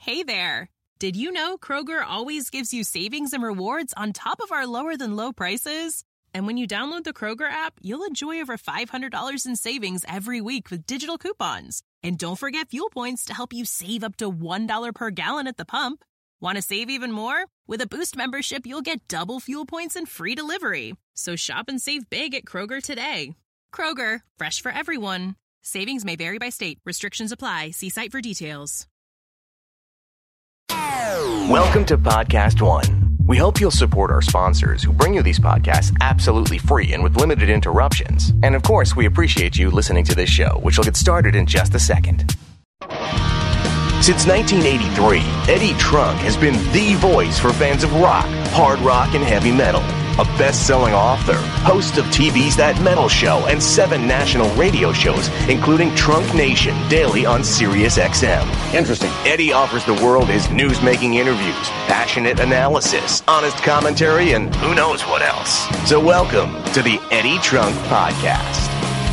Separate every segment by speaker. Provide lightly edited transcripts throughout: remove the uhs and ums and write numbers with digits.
Speaker 1: Hey there. Did you know Kroger always gives you savings and rewards on top of our lower-than-low prices? And when you download the Kroger app, you'll enjoy over $500 in savings every week with digital coupons. And don't forget fuel points to help you save up to $1 per gallon at the pump. Want to save even more? With a Boost membership, you'll get double fuel points and free delivery. So shop and save big at Kroger today. Kroger, fresh for everyone. Savings may vary by state. Restrictions apply. See site for details.
Speaker 2: Welcome to Podcast One. We hope you'll support our sponsors who bring you these podcasts absolutely free and with limited interruptions. And of course, we appreciate you listening to this show, which will get started in just a second. Since 1983, Eddie Trunk has been the voice for fans of rock, hard rock, and heavy metal. A best-selling author, host of TV's That Metal Show and 7 national radio shows, including Trunk Nation daily on Sirius XM.
Speaker 3: Interesting.
Speaker 2: Eddie offers the world his news-making interviews, passionate analysis, honest commentary, and who knows what else. So welcome to the Eddie Trunk Podcast.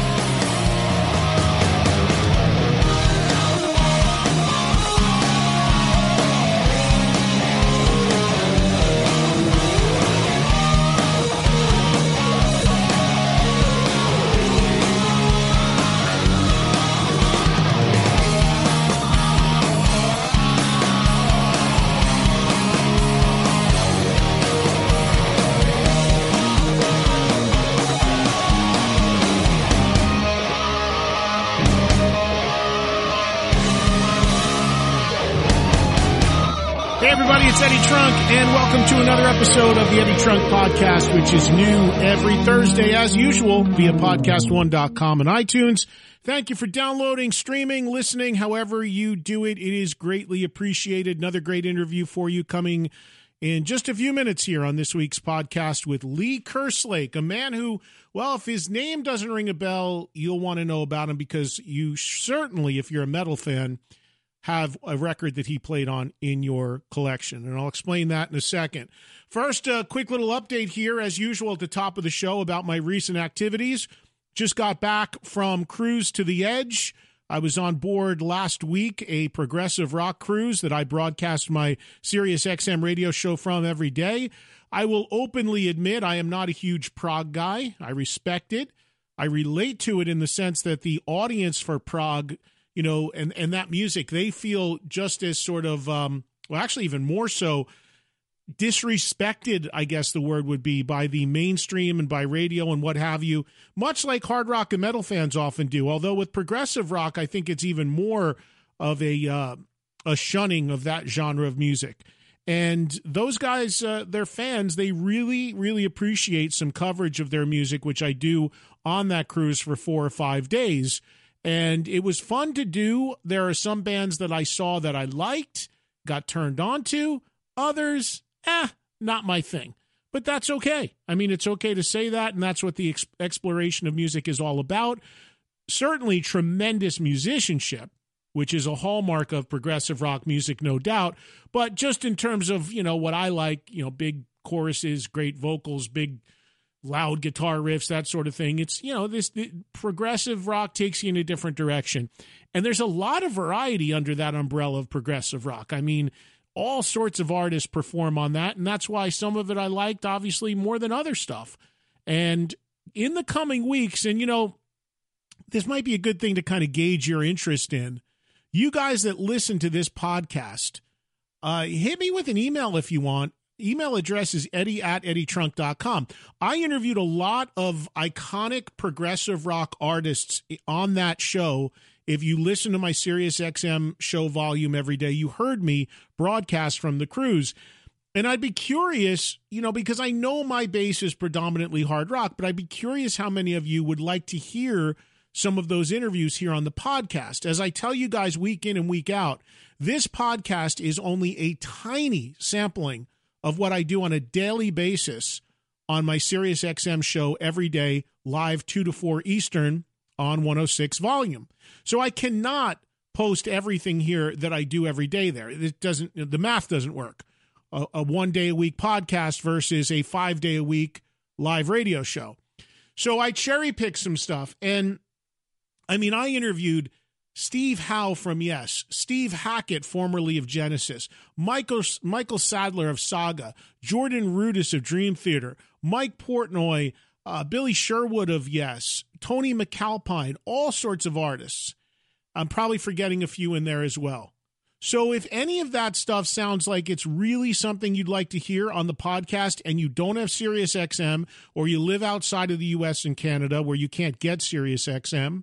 Speaker 4: It's Eddie Trunk, and welcome to another episode of the Eddie Trunk Podcast, which is new every Thursday, as usual, via podcastone.com and iTunes. Thank you for downloading, streaming, listening, however you do it. It is greatly appreciated. Another great interview for you coming in just a few minutes here on this week's podcast with Lee Kerslake, a man who, well, if his name doesn't ring a bell, you'll want to know about him because you certainly, if you're a metal fan, have a record that he played on in your collection. And I'll explain that in a second. First, a quick little update here, as usual, at the top of the show about my recent activities. Just got back from Cruise to the Edge. I was on board last week, a progressive rock cruise that I broadcast my Sirius XM radio show from every day. I will openly admit I am not a huge prog guy. I respect it. I relate to it in the sense that the audience for prog, you know, and that music, they feel just as sort of, well, actually even more so, disrespected, I guess the word would be, by the mainstream and by radio and what have you, much like hard rock and metal fans often do. Although with progressive rock, I think it's even more of a shunning of that genre of music. And those guys, their fans, they really, really appreciate some coverage of their music, which I do on that cruise for 4 or 5 days. And it was fun to do. There are some bands that I saw that I liked, got turned on to. Others, not my thing. But that's okay. I mean, it's okay to say that, and that's what the exploration of music is all about. Certainly tremendous musicianship, which is a hallmark of progressive rock music, no doubt. But just in terms of, you know, what I like, you know, big choruses, great vocals, big loud guitar riffs, that sort of thing. It's, you know, this progressive rock takes you in a different direction. And there's a lot of variety under that umbrella of progressive rock. I mean, all sorts of artists perform on that, and that's why some of it I liked, obviously, more than other stuff. And in the coming weeks, and, you know, this might be a good thing to kind of gauge your interest in, you guys that listen to this podcast, hit me with an email if you want. Email address is eddie@eddietrunk.com. I interviewed a lot of iconic progressive rock artists on that show. If you listen to my Sirius XM show volume every day, you heard me broadcast from the cruise. And I'd be curious, you know, because I know my base is predominantly hard rock, but I'd be curious how many of you would like to hear some of those interviews here on the podcast. As I tell you guys week in and week out, this podcast is only a tiny sampling of what I do on a daily basis on my Sirius XM show every day, live 2 to 4 Eastern on 106 volume. So I cannot post everything here that I do every day there. It doesn't, the math doesn't work. A 1 day a week podcast versus a 5 day a week live radio show. So I cherry picked some stuff. And I mean, I interviewed Steve Howe from Yes, Steve Hackett, formerly of Genesis, Michael Sadler of Saga, Jordan Rudess of Dream Theater, Mike Portnoy, Billy Sherwood of Yes, Tony McAlpine, all sorts of artists. I'm probably forgetting a few in there as well. So if any of that stuff sounds like it's really something you'd like to hear on the podcast and you don't have SiriusXM, or you live outside of the U.S. and Canada where you can't get SiriusXM,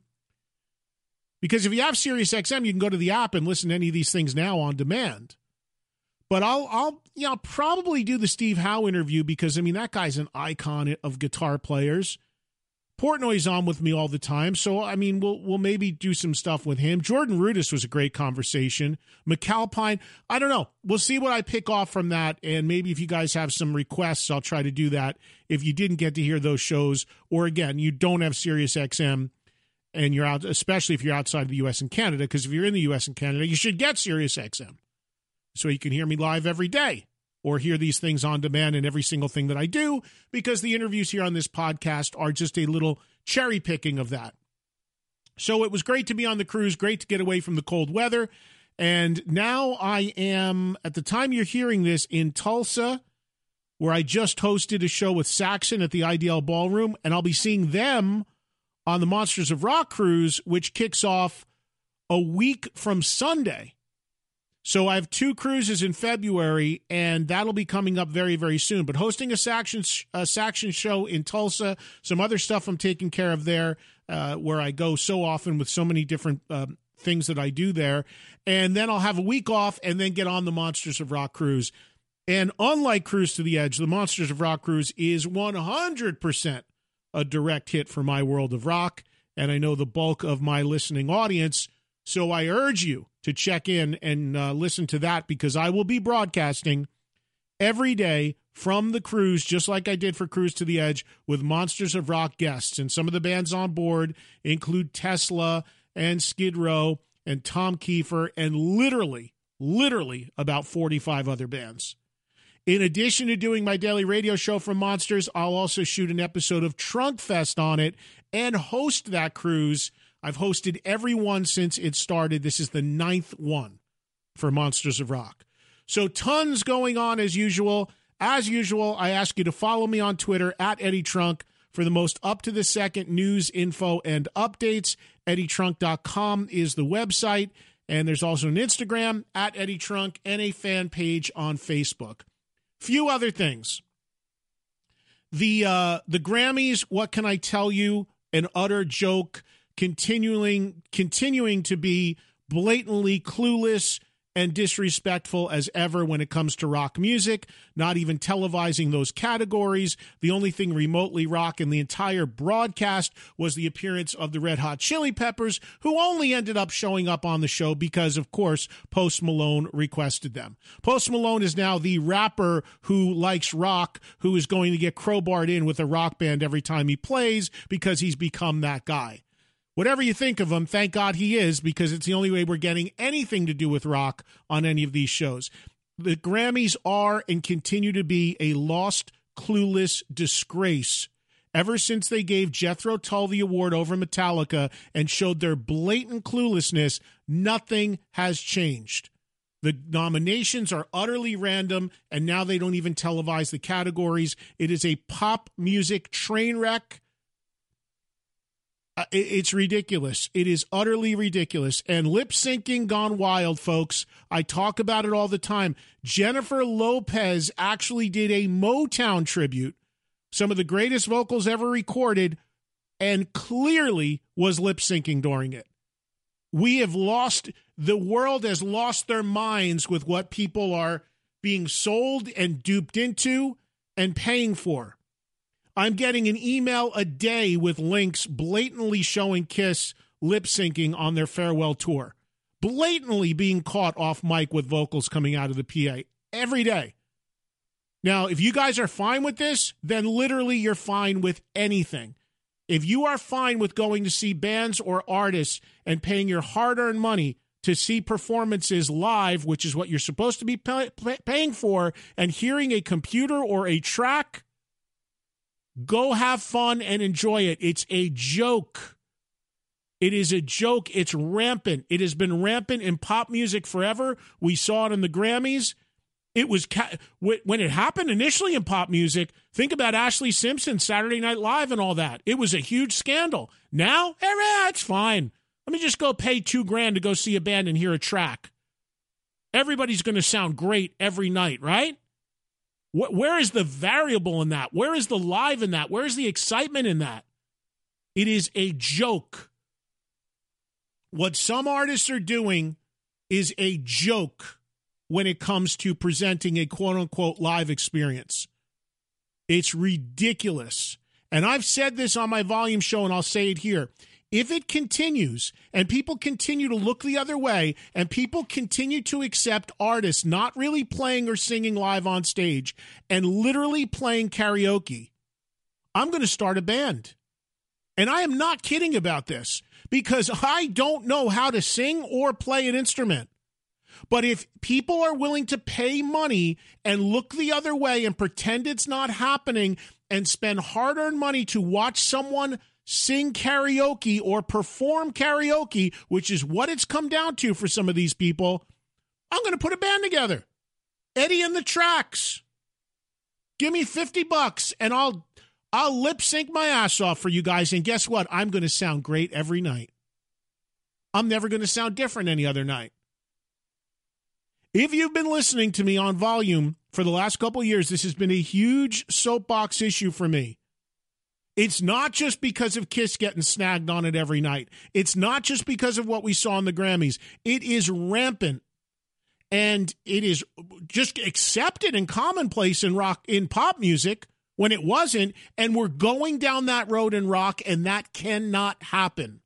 Speaker 4: because if you have SiriusXM, you can go to the app and listen to any of these things now on demand. But I'll probably do the Steve Howe interview because, I mean, that guy's an icon of guitar players. Portnoy's on with me all the time, so, I mean, we'll maybe do some stuff with him. Jordan Rudess was a great conversation. McAlpine, I don't know. We'll see what I pick off from that, and maybe if you guys have some requests, I'll try to do that if you didn't get to hear those shows, or, again, you don't have SiriusXM, and you're out, especially if you're outside of the U.S. and Canada, because if you're in the U.S. and Canada, you should get SiriusXM so you can hear me live every day or hear these things on demand in every single thing that I do, because the interviews here on this podcast are just a little cherry picking of that. So it was great to be on the cruise, great to get away from the cold weather, and now I am, at the time you're hearing this, in Tulsa, where I just hosted a show with Saxon at the IDL Ballroom, and I'll be seeing them on the Monsters of Rock cruise, which kicks off a week from Sunday. So I have 2 cruises in February, and that'll be coming up very, very soon. But hosting a Saxon show in Tulsa, some other stuff I'm taking care of there, where I go so often with so many different things that I do there. And then I'll have a week off and then get on the Monsters of Rock cruise. And unlike Cruise to the Edge, the Monsters of Rock cruise is 100% a direct hit for my world of rock, and I know the bulk of my listening audience, so I urge you to check in and listen to that, because I will be broadcasting every day from the cruise, just like I did for Cruise to the Edge, with Monsters of Rock guests, and some of the bands on board include Tesla and Skid Row and Tom Kiefer and literally about 45 other bands. In addition to doing my daily radio show from Monsters, I'll also shoot an episode of Trunk Fest on it and host that cruise. I've hosted every one since it started. This is the 9th one for Monsters of Rock. So tons going on as usual. As usual, I ask you to follow me on Twitter at Eddie Trunk for the most up-to-the-second news, info, and updates. EddieTrunk.com is the website. And there's also an Instagram at Eddie Trunk and a fan page on Facebook. Few other things. The Grammys, what can I tell you? An utter joke, continuing to be blatantly clueless and disrespectful as ever when it comes to rock music, not even televising those categories. The only thing remotely rock in the entire broadcast was the appearance of the Red Hot Chili Peppers, who only ended up showing up on the show because, of course, Post Malone requested them. Post Malone is now the rapper who likes rock, who is going to get crowbarred in with a rock band every time he plays because he's become that guy. Whatever you think of him, thank God he is, because it's the only way we're getting anything to do with rock on any of these shows. The Grammys are and continue to be a lost, clueless disgrace. Ever since they gave Jethro Tull the award over Metallica and showed their blatant cluelessness, nothing has changed. The nominations are utterly random, and now they don't even televise the categories. It is a pop music train wreck. It's ridiculous. It is utterly ridiculous. And lip syncing gone wild, folks. I talk about it all the time. Jennifer Lopez actually did a Motown tribute, some of the greatest vocals ever recorded, and clearly was lip syncing during it. The world has lost their minds with what people are being sold and duped into and paying for. I'm getting an email a day with links blatantly showing Kiss lip syncing on their farewell tour. Blatantly being caught off mic with vocals coming out of the PA every day. Now, if you guys are fine with this, then literally you're fine with anything. If you are fine with going to see bands or artists and paying your hard-earned money to see performances live, which is what you're supposed to be paying for, and hearing a computer or a track, go have fun and enjoy it. It's a joke. It is a joke. It's rampant. It has been rampant in pop music forever. We saw it in the Grammys. It was when it happened initially in pop music. Think about Ashlee Simpson, Saturday Night Live, and all that. It was a huge scandal. Now, it's fine. Let me just go pay $2,000 to go see a band and hear a track. Everybody's going to sound great every night, right? Where is the variable in that? Where is the live in that? Where is the excitement in that? It is a joke. What some artists are doing is a joke when it comes to presenting a quote-unquote live experience. It's ridiculous. And I've said this on my volume show, and I'll say it here. If it continues and people continue to look the other way and people continue to accept artists not really playing or singing live on stage and literally playing karaoke, I'm going to start a band. And I am not kidding about this because I don't know how to sing or play an instrument. But if people are willing to pay money and look the other way and pretend it's not happening and spend hard-earned money to watch someone sing karaoke or perform karaoke, which is what it's come down to for some of these people, I'm going to put a band together. Eddie and the Tracks. Give me $50 and I'll lip sync my ass off for you guys. And guess what? I'm going to sound great every night. I'm never going to sound different any other night. If you've been listening to me on volume for the last couple of years, this has been a huge soapbox issue for me. It's not just because of Kiss getting snagged on it every night. It's not just because of what we saw in the Grammys. It is rampant. And it is just accepted and commonplace in rock, in pop music when it wasn't. And we're going down that road in rock, and that cannot happen.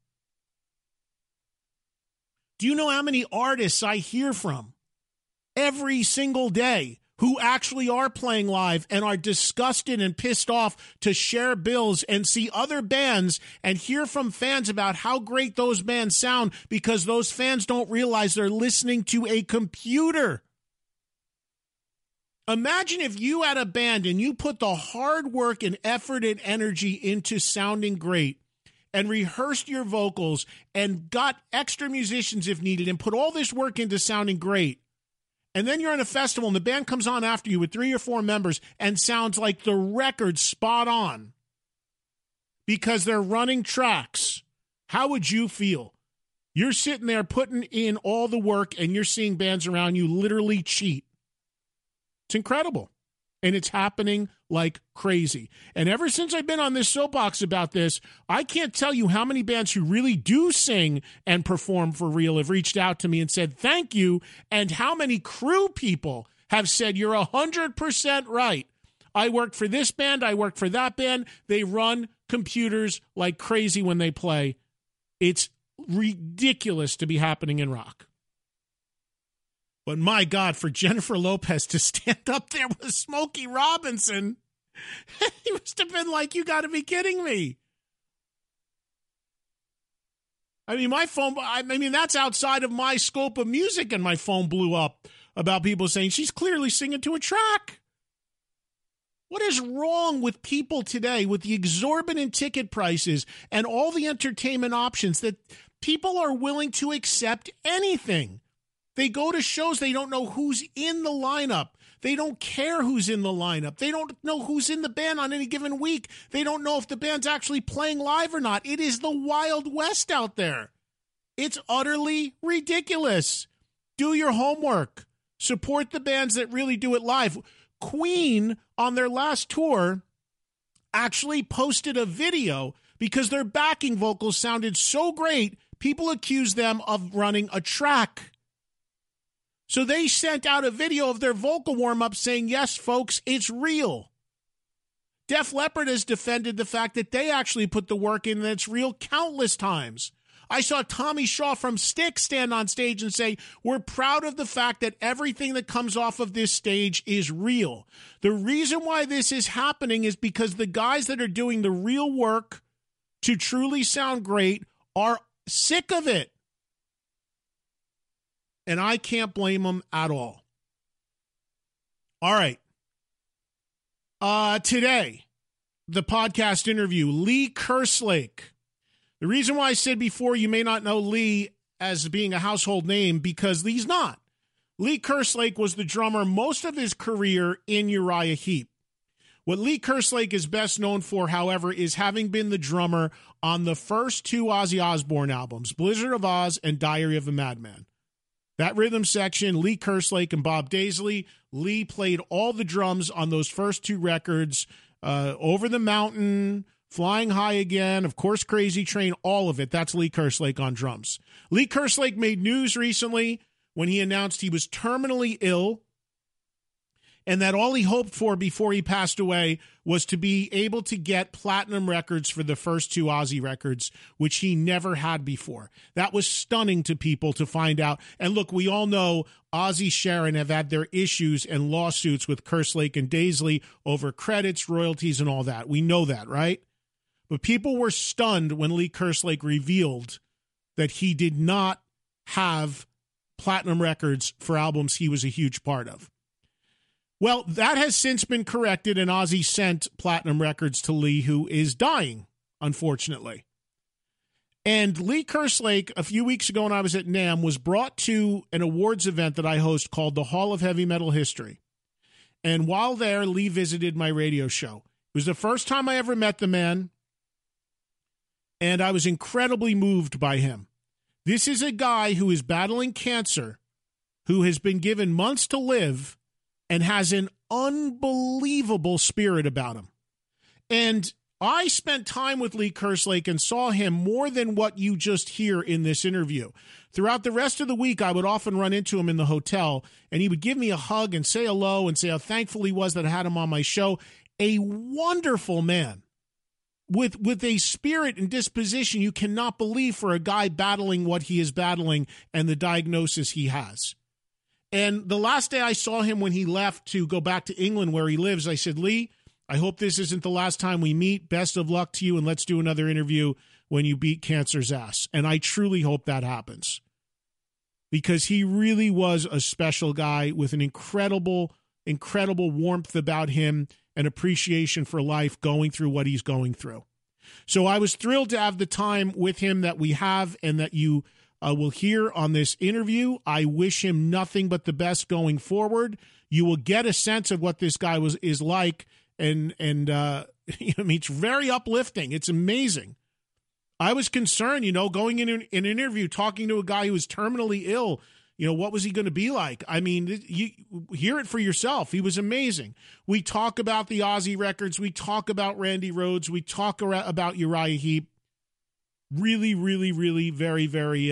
Speaker 4: Do you know how many artists I hear from every single day who actually are playing live and are disgusted and pissed off to share bills and see other bands and hear from fans about how great those bands sound because those fans don't realize they're listening to a computer? Imagine if you had a band and you put the hard work and effort and energy into sounding great and rehearsed your vocals and got extra musicians if needed and put all this work into sounding great. And then you're in a festival and the band comes on after you with 3 or 4 members and sounds like the record spot on because they're running tracks. How would you feel? You're sitting there putting in all the work and you're seeing bands around you literally cheat. It's incredible. And it's happening like crazy. And ever since I've been on this soapbox about this, I can't tell you how many bands who really do sing and perform for real have reached out to me and said, thank you. And how many crew people have said, you're 100% right. I worked for this band. I worked for that band. They run computers like crazy when they play. It's ridiculous to be happening in rock. But my God, for Jennifer Lopez to stand up there with Smokey Robinson, he must have been like, you got to be kidding me. I mean, my phone, that's outside of my scope of music, and my phone blew up about people saying she's clearly singing to a track. What is wrong with people today with the exorbitant ticket prices and all the entertainment options that people are willing to accept anything? They go to shows, they don't know who's in the lineup. They don't care who's in the lineup. They don't know who's in the band on any given week. They don't know if the band's actually playing live or not. It is the Wild West out there. It's utterly ridiculous. Do your homework. Support the bands that really do it live. Queen, on their last tour, actually posted a video because their backing vocals sounded so great, people accused them of running a track. So they sent out a video of their vocal warm-up saying, yes, folks, it's real. Def Leppard has defended the fact that they actually put the work in and it's real countless times. I saw Tommy Shaw from Styx stand on stage and say, we're proud of the fact that everything that comes off of this stage is real. The reason why this is happening is because the guys that are doing the real work to truly sound great are sick of it. And I can't blame them at all. All right. Today, the podcast interview, Lee Kerslake, The reason why I said before you may not know Lee as being a household name, because he's not. Lee Kerslake was the drummer most of his career in Uriah Heep. What Lee Kerslake is best known for, however, is having been the drummer on the first two Ozzy Osbourne albums, Blizzard of Oz and Diary of a Madman. That rhythm section, Lee Kerslake and Bob Daisley. Lee played all the drums on those first two records, Over the Mountain, Flying High Again, of course, Crazy Train, all of it. That's Lee Kerslake on drums. Lee Kerslake made news recently when he announced he was terminally ill and that all he hoped for before he passed away was to be able to get platinum records for the first two Ozzy records, which he never had before. That was stunning to people to find out. And look, we all know Ozzy Sharon have had their issues and lawsuits with Kerslake and Daisley over credits, royalties, and all that. We know that, right? But people were stunned when Lee Kerslake revealed that he did not have platinum records for albums he was a huge part of. Well, that has since been corrected, and Ozzy sent platinum records to Lee, who is dying, unfortunately. And Lee Kerslake, a few weeks ago when I was at NAMM, was brought to an awards event that I host called the Hall of Heavy Metal History. And while there, Lee visited my radio show. It was the first time I ever met the man, and I was incredibly moved by him. This is a guy who is battling cancer, who has been given months to live, and has an unbelievable spirit about him. And I spent time with Lee Kerslake and saw him more than what you just hear in this interview. Throughout the rest of the week, I would often run into him in the hotel, and he would give me a hug and say hello and say how thankful he was that I had him on my show. A wonderful man with a spirit and disposition you cannot believe for a guy battling what he is battling and the diagnosis he has. And the last day I saw him when he left to go back to England where he lives, I said, Lee, I hope this isn't the last time we meet. Best of luck to you, and let's do another interview when you beat cancer's ass. And I truly hope that happens, because he really was a special guy with an incredible warmth about him and appreciation for life going through what he's going through. So I was thrilled to have the time with him that we have and that you will hear on this interview. I wish him nothing but the best going forward. You will get a sense of what this guy is like, and I mean, it's very uplifting. It's amazing. I was concerned, going in an interview, talking to a guy who was terminally ill. What was he going to be like? I mean, you hear it for yourself. He was amazing. We talk about the Ozzy records. We talk about Randy Rhoads. We talk about Uriah Heep. Really, really, really very, very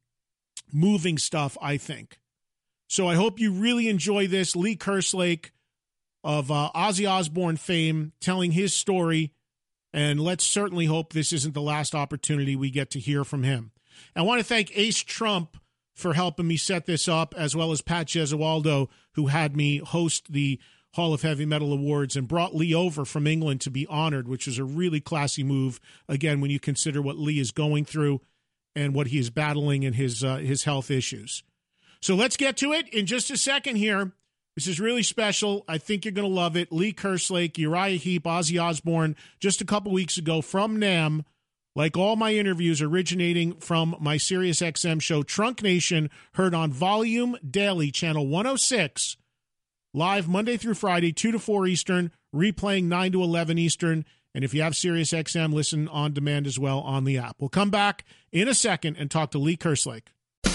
Speaker 4: moving stuff, I think. So I hope you really enjoy this. Lee Kerslake of Ozzy Osbourne fame telling his story, and let's certainly hope this isn't the last opportunity we get to hear from him. I want to thank Ace Trump for helping me set this up, as well as Pat Gesualdo, who had me host the Hall of Heavy Metal Awards and brought Lee over from England to be honored, which is a really classy move, again, when you consider what Lee is going through and what he is battling in his health issues. So let's get to it in just a second here. This is really special. I think you're going to love it. Lee Kerslake, Uriah Heep, Ozzy Osbourne, just a couple weeks ago from NAMM. Like all my interviews originating from my SiriusXM show, Trunk Nation, heard on Volume Daily, Channel 106, live Monday through Friday, 2 to 4 Eastern, replaying 9 to 11 Eastern. And if you have SiriusXM, listen on demand as well on the app. We'll come back in a second and talk to Lee Kerslake.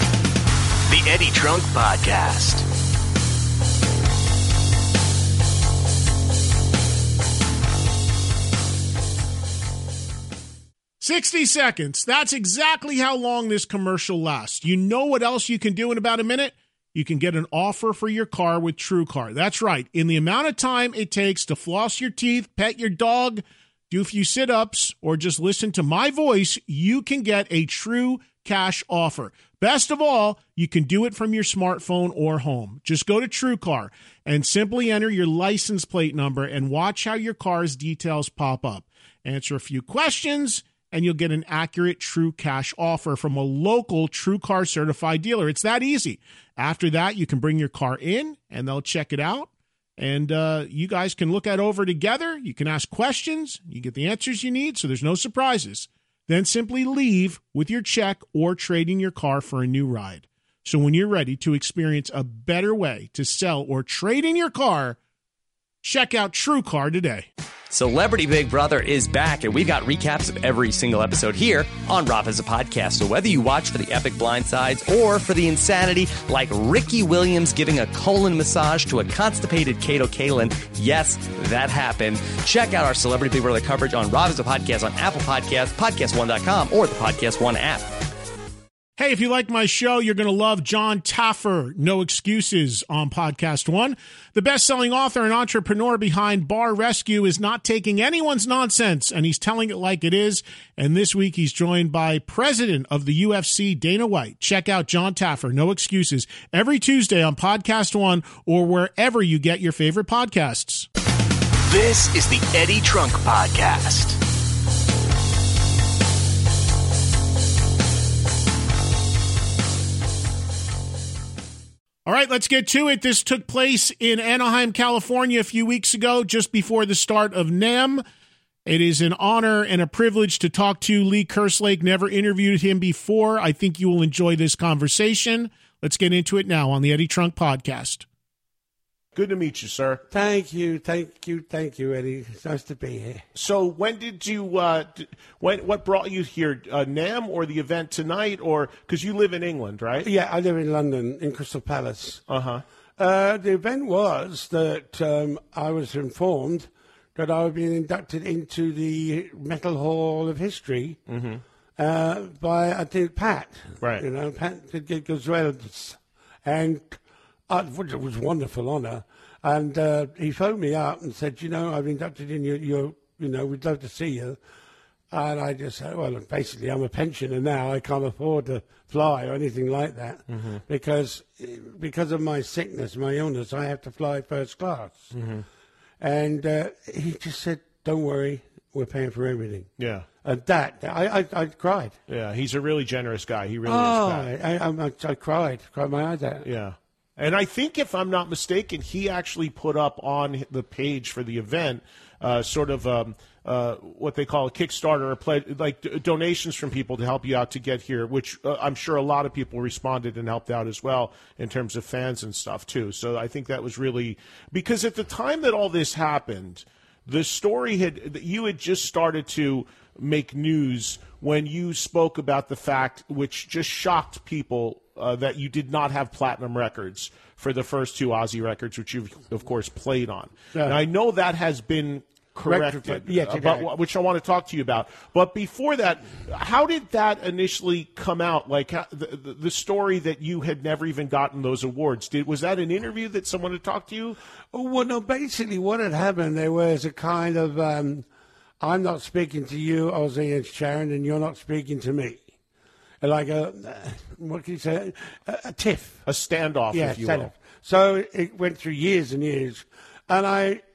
Speaker 2: The Eddie Trunk Podcast.
Speaker 4: 60 seconds. That's exactly how long this commercial lasts. You know what else you can do in about a minute? You can get an offer for your car with TrueCar. That's right. In the amount of time it takes to floss your teeth, pet your dog, do a few sit-ups, or just listen to my voice, you can get a true cash offer. Best of all, you can do it from your smartphone or home. Just go to TrueCar and simply enter your license plate number and watch how your car's details pop up. Answer a few questions, and you'll get an accurate true cash offer from a local TrueCar certified dealer. It's that easy. After that, you can bring your car in, and they'll check it out. And you guys can look it over together. You can ask questions. You get the answers you need, so there's no surprises. Then simply leave with your check or trade in your car for a new ride. So when you're ready to experience a better way to sell or trade in your car, check out TrueCar today.
Speaker 3: Celebrity Big Brother is back, and we've got recaps of every single episode here on Rob as a Podcast. So whether you watch for the epic blindsides or for the insanity like Ricky Williams giving a colon massage to a constipated Kato Kaelin, yes, that happened. Check out our Celebrity Big Brother coverage on Rob as a Podcast on Apple Podcasts, PodcastOne.com, or the Podcast One app.
Speaker 4: Hey, if you like my show, you're going to love John Taffer, No Excuses, on Podcast One. The best-selling author and entrepreneur behind Bar Rescue is not taking anyone's nonsense, and he's telling it like it is. And this week, he's joined by President of the UFC, Dana White. Check out John Taffer, No Excuses, every Tuesday on Podcast One or wherever you get your favorite podcasts.
Speaker 2: This is the Eddie Trunk Podcast.
Speaker 4: All right, let's get to it. This took place in Anaheim, California a few weeks ago, just before the start of NEM. It is an honor and a privilege to talk to Lee Kerslake. Never interviewed him before. I think you will enjoy this conversation. Let's get into it now on the Eddie Trunk Podcast.
Speaker 5: Good to meet you, sir.
Speaker 6: Thank you, Eddie. It's nice to be here.
Speaker 5: So when did you, what brought you here, NAMM or the event tonight, or, because you live in England, right?
Speaker 6: Yeah, I live in London, in Crystal Palace.
Speaker 5: Uh-huh.
Speaker 6: The event was that I was informed that I would be inducted into the Metal Hall of History by, I think, Pat.
Speaker 5: Right.
Speaker 6: You know, Pat Gazwells. And it was a wonderful honour. And he phoned me up and said, you know, I've inducted in your, you know, we'd love to see you. And I just said, well, basically, I'm a pensioner now. I can't afford to fly or anything like that because of my sickness, my illness, I have to fly first class. And he just said, don't worry, we're paying for everything.
Speaker 5: Yeah.
Speaker 6: And I cried.
Speaker 5: Yeah, he's a really generous guy. He really is.
Speaker 6: I cried my eyes out.
Speaker 5: Yeah. And I think, if I'm not mistaken, he actually put up on the page for the event sort of what they call a Kickstarter, like donations from people to help you out to get here, which I'm sure a lot of people responded and helped out as well in terms of fans and stuff, too. So I think that was really – because at the time that all this happened, the story you had just started to make news when you spoke about the fact, which just shocked people, that you did not have platinum records for the first two Ozzy records, which you've, of course, played on. Yeah. And I know that has been corrected, which I want to talk to you about. But before that, how did that initially come out? Like the story that you had never even gotten those awards. Was that an interview that someone had talked to you?
Speaker 6: Well, no, basically what had happened, there was a kind of, I'm not speaking to you, Ozzy and Sharon, and you're not speaking to me. Like what can you say? A tiff.
Speaker 5: A standoff, if you will.
Speaker 6: So it went through years and years. And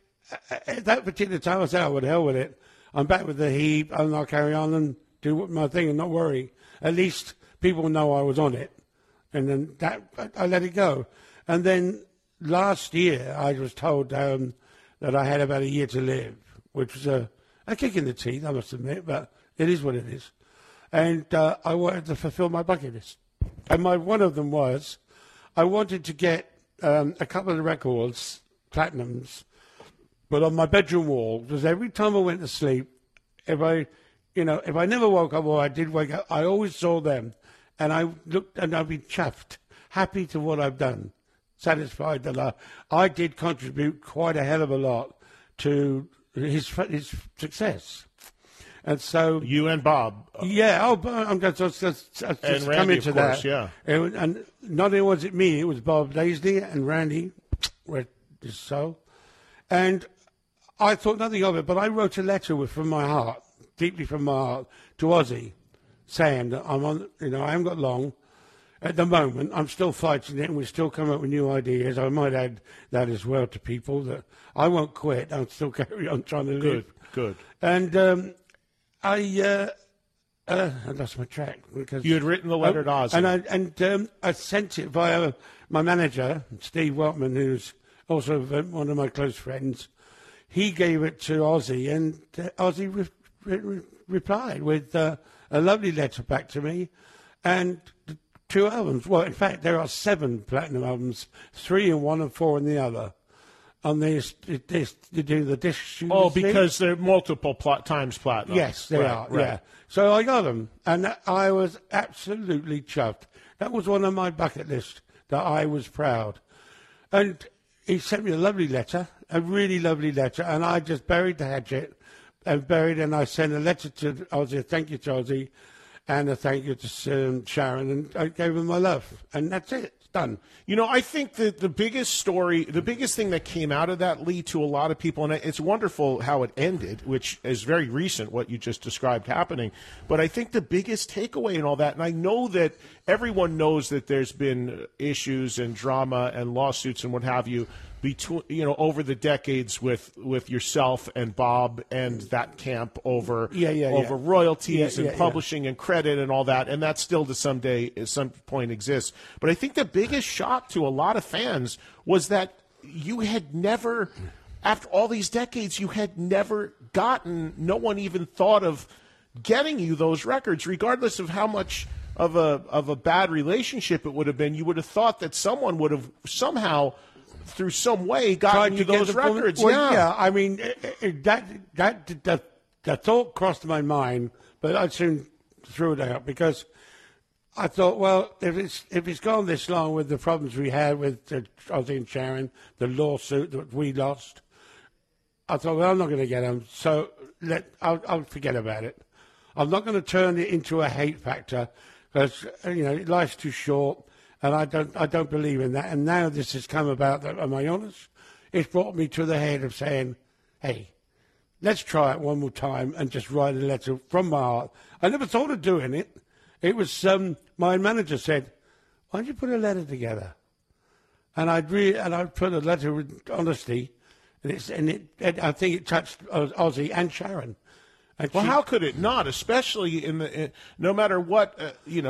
Speaker 6: at that particular time, I said, oh, well, the hell with it. I'm back with the heap, and I'll carry on and do my thing and not worry. At least people know I was on it. And then I let it go. And then last year, I was told that I had about a year to live, which was a kick in the teeth, I must admit, but it is what it is. And I wanted to fulfill my bucket list. And one of them was I wanted to get a couple of the records, platinums, but on my bedroom wall, because every time I went to sleep, if I never woke up or I did wake up, I always saw them. And I looked and I'd be chuffed, happy to what I've done, satisfied that I did contribute quite a hell of a lot to his success. And so
Speaker 5: you and Bob,
Speaker 6: I'm just coming to that.
Speaker 5: Yeah.
Speaker 6: And not only was it me, it was Bob Daisley and Randy, rest his soul. And I thought nothing of it, but I wrote a letter from my heart, deeply from my heart, to Ozzy, saying that I haven't got long. At the moment, I'm still fighting it, and we're still coming up with new ideas. I might add that as well to people, that I won't quit. I'll still carry on trying to live.
Speaker 5: Good.
Speaker 6: And I lost my track because
Speaker 5: you had written the letter to Ozzy,
Speaker 6: and I sent it via my manager, Steve Weltman, who's also one of my close friends. He gave it to Ozzy, and Ozzy replied with a lovely letter back to me, and 2 albums. Well, in fact, there are 7 platinum albums, 3 in one and 4 in the other. On this, you do the disc.
Speaker 5: Oh, because they're multiple times platinum.
Speaker 6: Yes, they are. Right. Yeah. So I got them, and I was absolutely chuffed. That was one on my bucket list that I was proud. And he sent me a lovely letter, a really lovely letter, and I just buried the hatchet and I sent a letter to Ozzy, a thank you to Ozzy, and a thank you to Sharon, and I gave him my love, and that's it. It's done.
Speaker 5: You know, I think that the biggest thing that came out of that, Lee, to a lot of people, and it's wonderful how it ended, which is very recent, what you just described happening, but I think the biggest takeaway in all that, and I know that everyone knows that there's been issues and drama and lawsuits and what have you, between, you know, over the decades with yourself and Bob and that camp over royalties and publishing and credit and all that, and that still to some point exists. But I think the biggest shock to a lot of fans was that you had never, after all these decades, you had never gotten, no one even thought of getting you those records, regardless of how much of a bad relationship it would have been. You would have thought that someone would have somehow, through some way, gotten you those records.
Speaker 6: Well, yeah, I mean, that thought crossed my mind, but I soon threw it out because I thought, well, if it's gone this long with the problems we had with Ozzy and Sharon, the lawsuit that we lost, I thought, well, I'm not going to get them, so I'll forget about it. I'm not going to turn it into a hate factor because, you know, life's too short. And I don't believe in that. And now this has come about, am I honest? It's brought me to the head of saying, hey, let's try it one more time and just write a letter from my heart. I never thought of doing it. It was, my manager said, why don't you put a letter together? And I put a letter with honesty, and I think it touched Ozzy and Sharon. And
Speaker 5: well, how could it not? Especially no matter what,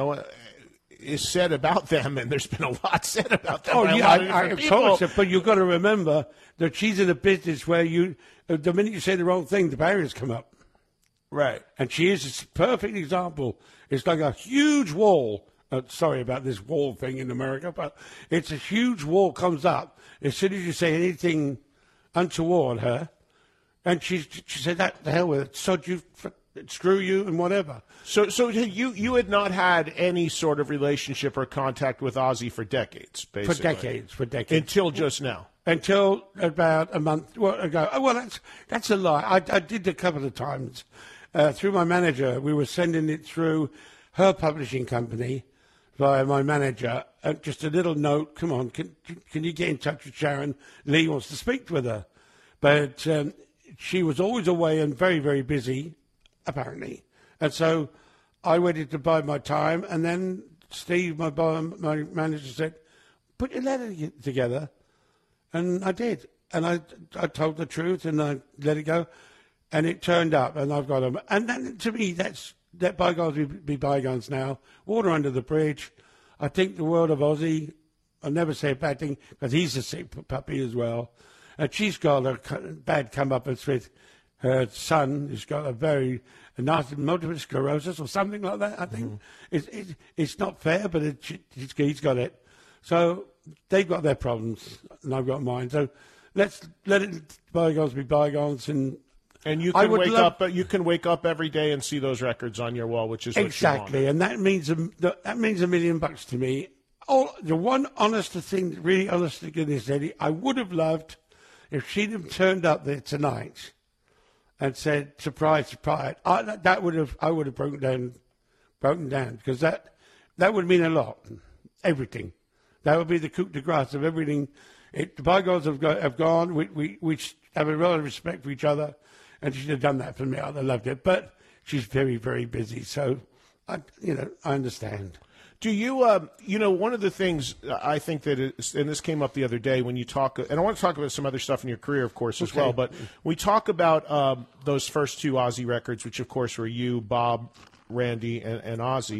Speaker 5: is said about them, and there's been a lot said about them.
Speaker 6: Of course, but you've got to remember that she's in a business where the minute you say the wrong thing, the barriers come up.
Speaker 5: Right.
Speaker 6: And she is a perfect example. It's like a huge wall. Sorry about this wall thing in America, but it's a huge wall comes up as soon as you say anything untoward her, and she said, that the hell with it, sod you, screw you, and whatever.
Speaker 5: So you had not had any sort of relationship or contact with Ozzy for decades, basically.
Speaker 6: For decades.
Speaker 5: Until just now.
Speaker 6: Until about a month ago. Oh, well, that's a lie. I did a couple of times. Through my manager, we were sending it through her publishing company via my manager. Just a little note, come on, can you get in touch with Sharon? Lee wants to speak with her. But she was always away and very, very busy, apparently. And so I waited to buy my time, and then Steve, my manager, said, put your letter together. And I did. And I told the truth, and I let it go. And it turned up, and I've got them. And then, to me, let bygones be bygones now. Water under the bridge. I think the world of Ozzy, I'll never say a bad thing, because he's a sick puppy as well. And she's got a bad comeuppance with her son, who's got a very nasty multiple sclerosis or something like that, I think. It's not fair, but he's got it. So they've got their problems, and I've got mine. So let's let it bygones be bygones, and
Speaker 5: you can you can wake up every day and see those records on your wall, which is what
Speaker 6: exactly,
Speaker 5: you want.
Speaker 6: And that means $1 million to me. The one honest thing, really honest to goodness, Eddie, I would have loved if she'd have turned up there tonight and said, surprise, surprise. I would have broken down, because that would mean a lot. Everything. That would be the coup de grace of everything. The bygones have gone. We have a lot of respect for each other, and she'd have done that for me. I'd have loved it. But she's very, very busy, so I understand.
Speaker 5: Do you, one of the things I think that is, and this came up the other day when you talk, and I want to talk about some other stuff in your career, of course, as well, but we talk about those first 2 Ozzy records, which, of course, were you, Bob, Randy, and Ozzy.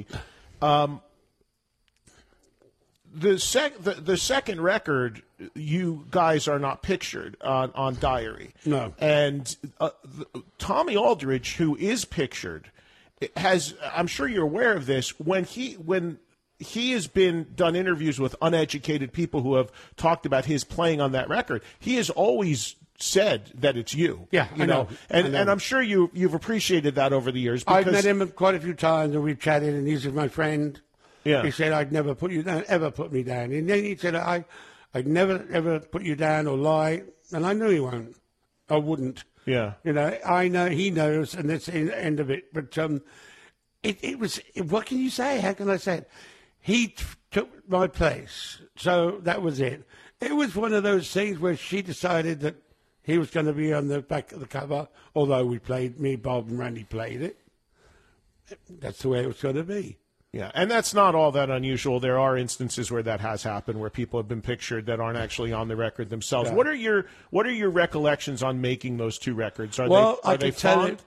Speaker 5: The second record, you guys are not pictured on Diary.
Speaker 6: No.
Speaker 5: And Tommy Aldridge, who is pictured, I'm sure you're aware of this, when he has done interviews with uneducated people who have talked about his playing on that record, he has always said that it's you.
Speaker 6: Yeah,
Speaker 5: I know. And I'm sure you've appreciated that over the years. Because
Speaker 6: I've met him quite a few times, and we've chatted, and he's my friend.
Speaker 5: Yeah.
Speaker 6: He said, I'd never put you down, ever put me down. And then he said, I'd never, ever put you down or lie. And I knew he won't. I wouldn't.
Speaker 5: Yeah.
Speaker 6: You know, I know, he knows, and that's the end of it. But it was, what can you say? How can I say it? He took my place. So that was it. It was one of those things where she decided that he was going to be on the back of the cover, although me, Bob, and Randy played it. That's the way it was going to be.
Speaker 5: Yeah, and that's not all that unusual. There are instances where that has happened, where people have been pictured that aren't actually on the record themselves. Yeah. What are your recollections on making those two records? Are they fond?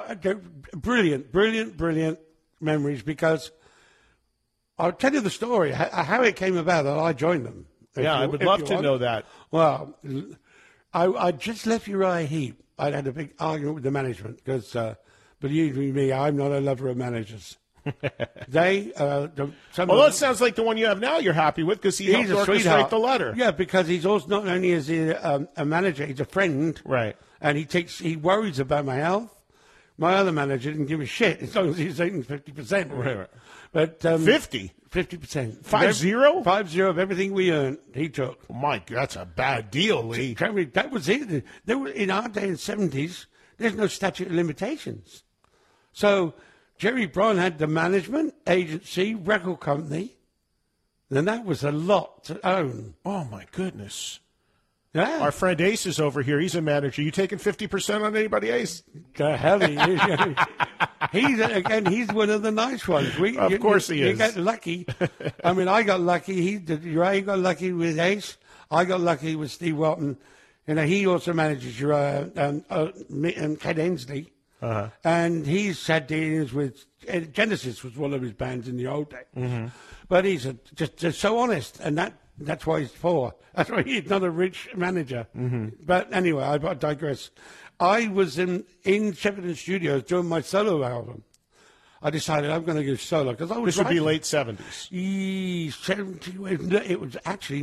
Speaker 5: Brilliant memories, because I'll tell you the story, how it came about that I joined them. Yeah, I would love to know that.
Speaker 6: Well, I just left Uriah Heep. I had a big argument with the management because, believe me, I'm not a lover of managers.
Speaker 5: That sounds like the one you have now you're happy with, because he helped orchestrate the letter.
Speaker 6: Yeah, because he's also, not only is he a manager, he's a friend.
Speaker 5: Right.
Speaker 6: And he worries about my health. My other manager didn't give a shit as long as he's eating 50%.
Speaker 5: Right.
Speaker 6: But
Speaker 5: 50%?
Speaker 6: 50%.
Speaker 5: 50?
Speaker 6: 50 of everything we earned, he took.
Speaker 5: Oh, my God, that's a bad deal, Lee.
Speaker 6: That was it. In our day in the 70s, there's no statute of limitations. So Jerry Brown had the management, agency, record company, and that was a lot to own.
Speaker 5: Oh, my goodness.
Speaker 6: Yeah.
Speaker 5: Our friend Ace is over here. He's a manager. You taking 50% on anybody, Ace?
Speaker 6: The hell he is. He's one of the nice ones.
Speaker 5: Of course he is.
Speaker 6: You got lucky. I mean, I got lucky. Uriah got lucky with Ace. I got lucky with Steve Walton. You know, he also manages Uriah and Ken Hensley.
Speaker 5: Uh-huh.
Speaker 6: And he's had dealings with Genesis, was one of his bands in the old day. Mm-hmm. But he's just so honest, and that's why he's poor. That's why he's not a rich manager.
Speaker 5: Mm-hmm.
Speaker 6: But anyway, I digress. I was in Shepperton Studios doing my solo album. I decided I'm going to go solo because I was.
Speaker 5: This would be late 70s.
Speaker 6: 70. It was actually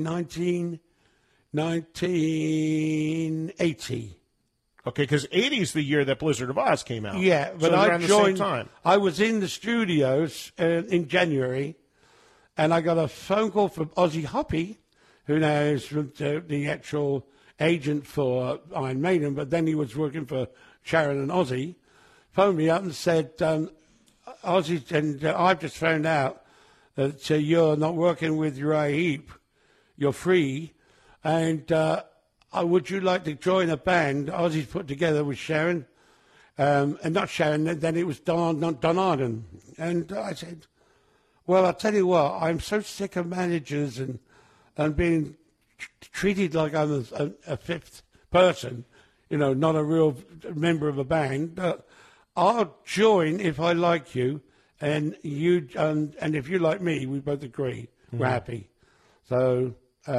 Speaker 6: 1980.
Speaker 5: Okay, because 80 is the year that Blizzard of Oz came out.
Speaker 6: Yeah, but
Speaker 5: so
Speaker 6: I joined.
Speaker 5: The same time.
Speaker 6: I was in the studios in January, and I got a phone call from Ozzy Hoppy, who now is the actual agent for Iron Maiden, but then he was working for Sharon and Ozzy. Phoned me up and said, Ozzy, and I've just found out that you're not working with Uriah Heep. You're free, and would you like to join a band Ozzy's put together with Sharon? And not Sharon, then it was Don Arden. And I said, well, I'll tell you what, I'm so sick of managers and being treated like I'm a fifth person, you know, not a real member of a band. But I'll join if I like you, and you, and if you like me, we both agree. Mm-hmm. We're happy. So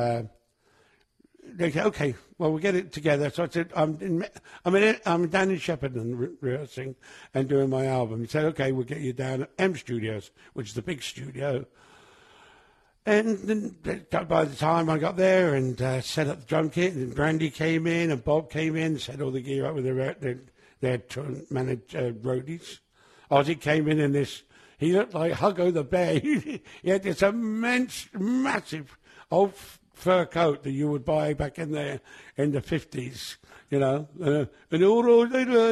Speaker 6: they said, okay, well, we'll get it together. So I said, I'm down in Shepperton rehearsing and doing my album. He said, okay, we'll get you down at M Studios, which is the big studio. And then by the time I got there and set up the drum kit, and Brandy came in and Bob came in, set all the gear up with their managed roadies. Ozzy came in this, he looked like Huggo the Bear. He had this immense, massive old fur coat that you would buy back in the 50s, you know. And all those,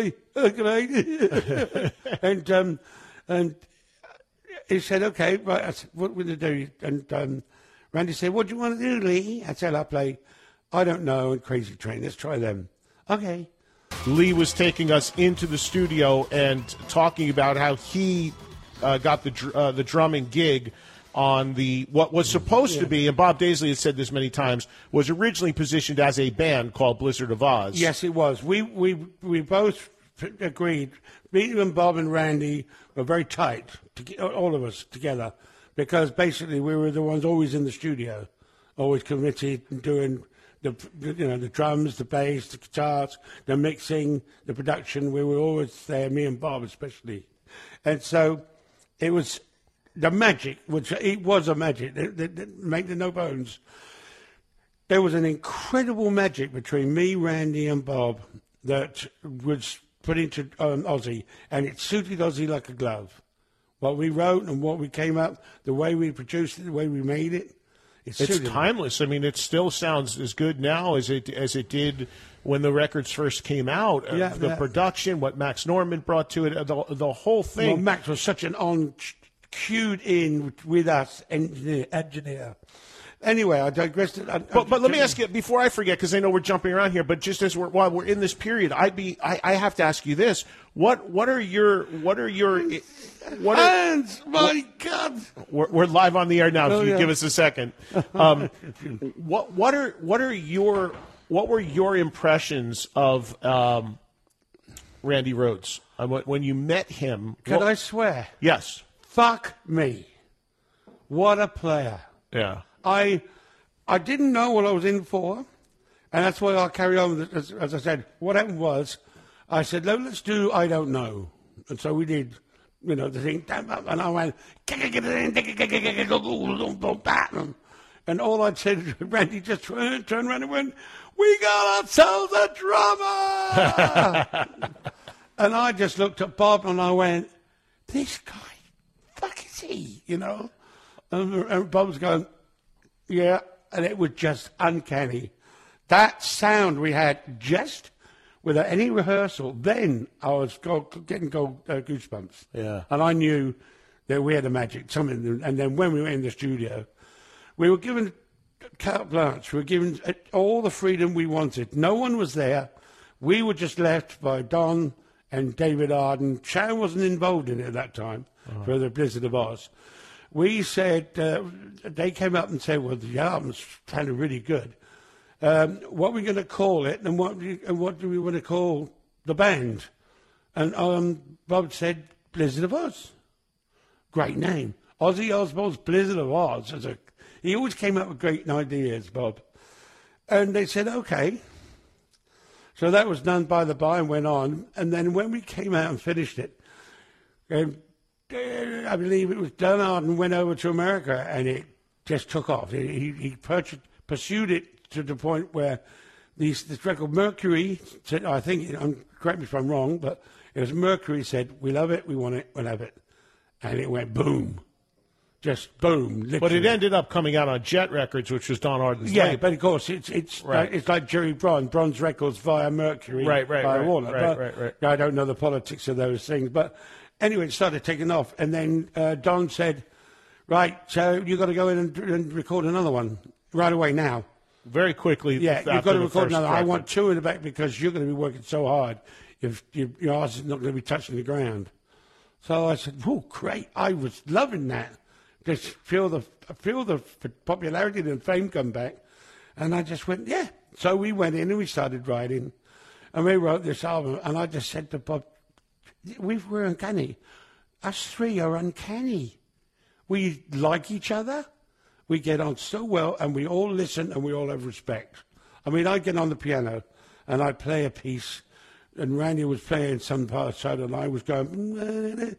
Speaker 6: and he said, okay, right, I said, what will you do? And Randy said, what do you want to do, Lee? I said, I'll play I Don't Know and Crazy Train. Let's try them. Okay.
Speaker 5: Lee was taking us into the studio and talking about how he got the drumming gig on what was supposed to be, and Bob Daisley has said this many times, was originally positioned as a band called Blizzard of Oz.
Speaker 6: Yes, it was. We both agreed. Me and Bob and Randy were very tight, all of us together, because basically we were the ones always in the studio, always committed and doing the drums, the bass, the guitars, the mixing, the production. We were always there, me and Bob especially. And so it was the magic, which it was a magic, make no bones. There was an incredible magic between me, Randy, and Bob that was put into Ozzy, and it suited Ozzy like a glove. What we wrote and what we came up, the way we produced it, the way we made it, it's
Speaker 5: timeless. I mean, it still sounds as good now as it did when the records first came out. The production, what Max Norman brought to it, the whole thing.
Speaker 6: Well, Max was such an cued in with us engineer. Anyway, I digressed.
Speaker 5: But let me ask you before I forget, because I know we're jumping around here. But just as while we're in this period, I have to ask you this: what are your
Speaker 6: Hans, my God!
Speaker 5: We're live on the air now.
Speaker 6: Oh,
Speaker 5: If you
Speaker 6: yeah.
Speaker 5: give us a second, what were your impressions of Randy Rhoads when you met him?
Speaker 6: Can I swear?
Speaker 5: Yes.
Speaker 6: Fuck me! What a player!
Speaker 5: Yeah.
Speaker 6: I didn't know what I was in for, and that's why I'll carry on with it. As I said, what happened was, I said, let's do I Don't Know. And so we did, the thing, and I went, and all I said, Randy just turned around and went, we got ourselves a drummer! And I just looked at Bob and I went, this guy, fuck is he, And Bob was going, yeah, and it was just uncanny. That sound we had just without any rehearsal, then I was getting goosebumps.
Speaker 5: Yeah.
Speaker 6: And I knew that we had a magic, something. And then when we were in the studio, we were given carte blanche. We were given all the freedom we wanted. No one was there. We were just left by Don and David Arden. Sharon wasn't involved in it at that time for the Blizzard of Oz. We said, they came up and said, well, the album's kind of really good. What are we going to call it, and what do we want to call the band? And Bob said, Blizzard of Oz. Great name. Ozzy Osbourne's Blizzard of Oz. He always came up with great ideas, Bob. And they said, okay. So that was done by the by and went on. And then when we came out and finished it, I believe it was Don Arden went over to America and it just took off. He pursued it to the point where this record, Mercury, said, I think, correct me if I'm wrong, but it was Mercury said, we love it, we want it, we'll have it. And it went boom. Just boom. Literally.
Speaker 5: But it ended up coming out on Jet Records, which was Don Arden's
Speaker 6: label.
Speaker 5: label.
Speaker 6: But of course, it's like Jerry Bronze Records via Mercury, via Warner. Right. I don't know the politics of those things, but anyway, it started taking off, and then Don said, right, so you've got to go in and record another one right away now.
Speaker 5: Very quickly.
Speaker 6: Yeah, you've got to record another. I want two in the back because you're going to be working so hard if your ass is not going to be touching the ground. So I said, oh, great. I was loving that. Just feel the popularity and fame come back. And I just went, yeah. So we went in and we started writing. And we wrote this album. And I just said to Bob, we're uncanny. Us three are uncanny. We like each other. We get on so well, and we all listen, and we all have respect. I mean, I get on the piano, and I play a piece, and Randy was playing some part side, and I was going, and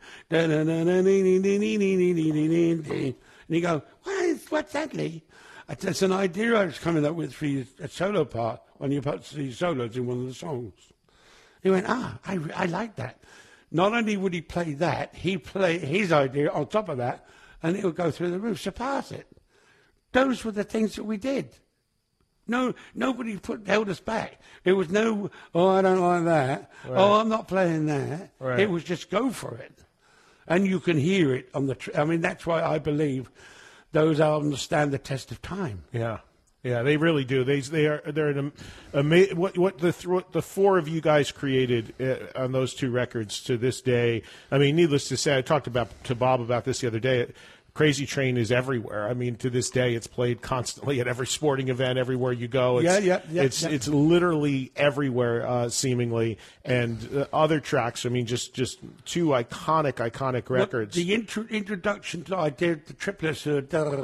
Speaker 6: he go, what's that, Lee? That's an idea I was coming up with for you, a solo part, when you put these solos in one of the songs. He went, I like that. Not only would he play that, he'd play his idea on top of that, and it would go through the roof, surpass it. Those were the things that we did. No, nobody held us back. It was no, I don't like that. Right. Oh, I'm not playing that. Right. It was just go for it. And you can hear it on the, I mean, that's why I believe those albums stand the test of time.
Speaker 5: Yeah. Yeah, they really do. They're an amazing. What the four of you guys created on those two records to this day. I mean, needless to say, I talked to Bob about this the other day. Crazy Train is everywhere. I mean, to this day, it's played constantly at every sporting event, everywhere you go. It's literally everywhere, seemingly. And other tracks. I mean, just two iconic records.
Speaker 6: The introduction to I did the triplets to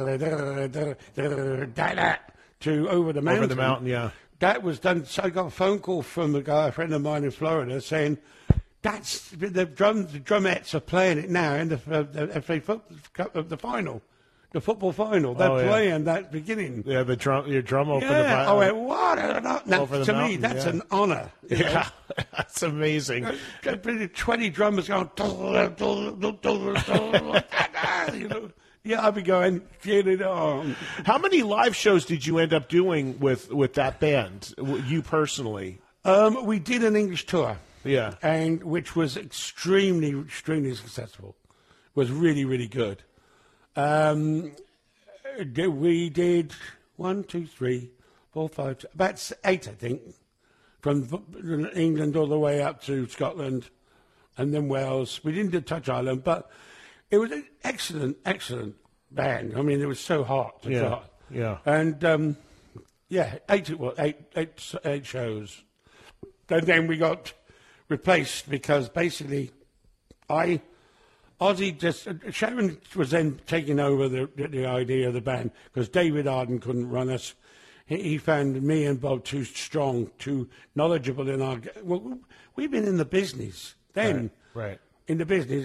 Speaker 6: Over the Mountain.
Speaker 5: Over the Mountain, yeah.
Speaker 6: That was done. So I got a phone call from a friend of mine in Florida saying, That's the drumettes are playing it now in the FA Cup of the final, the football final. They're playing that beginning.
Speaker 5: Yeah, your drum over the
Speaker 6: mountain. I went, what? To me, that's an honour.
Speaker 5: Yeah, that's amazing.
Speaker 6: 20 drummers going. Yeah, I'd be going, get it on.
Speaker 5: How many live shows did you end up doing with that band? You personally?
Speaker 6: We did an English tour.
Speaker 5: Yeah.
Speaker 6: And which was extremely, extremely successful. Was really, really good. We did 1, 2, 3, 4, 5, about 8, I think, from England all the way up to Scotland and then Wales. We didn't do Touch Island, but it was an excellent, excellent band. I mean, it was so hot.
Speaker 5: Yeah.
Speaker 6: And, 8 shows. And then we got replaced because basically Sharon was then taking over the idea of the band because David Arden couldn't run us. He found me and Bob too strong, too knowledgeable in our... Well, we've been in the business then.
Speaker 5: Right.
Speaker 6: In the business,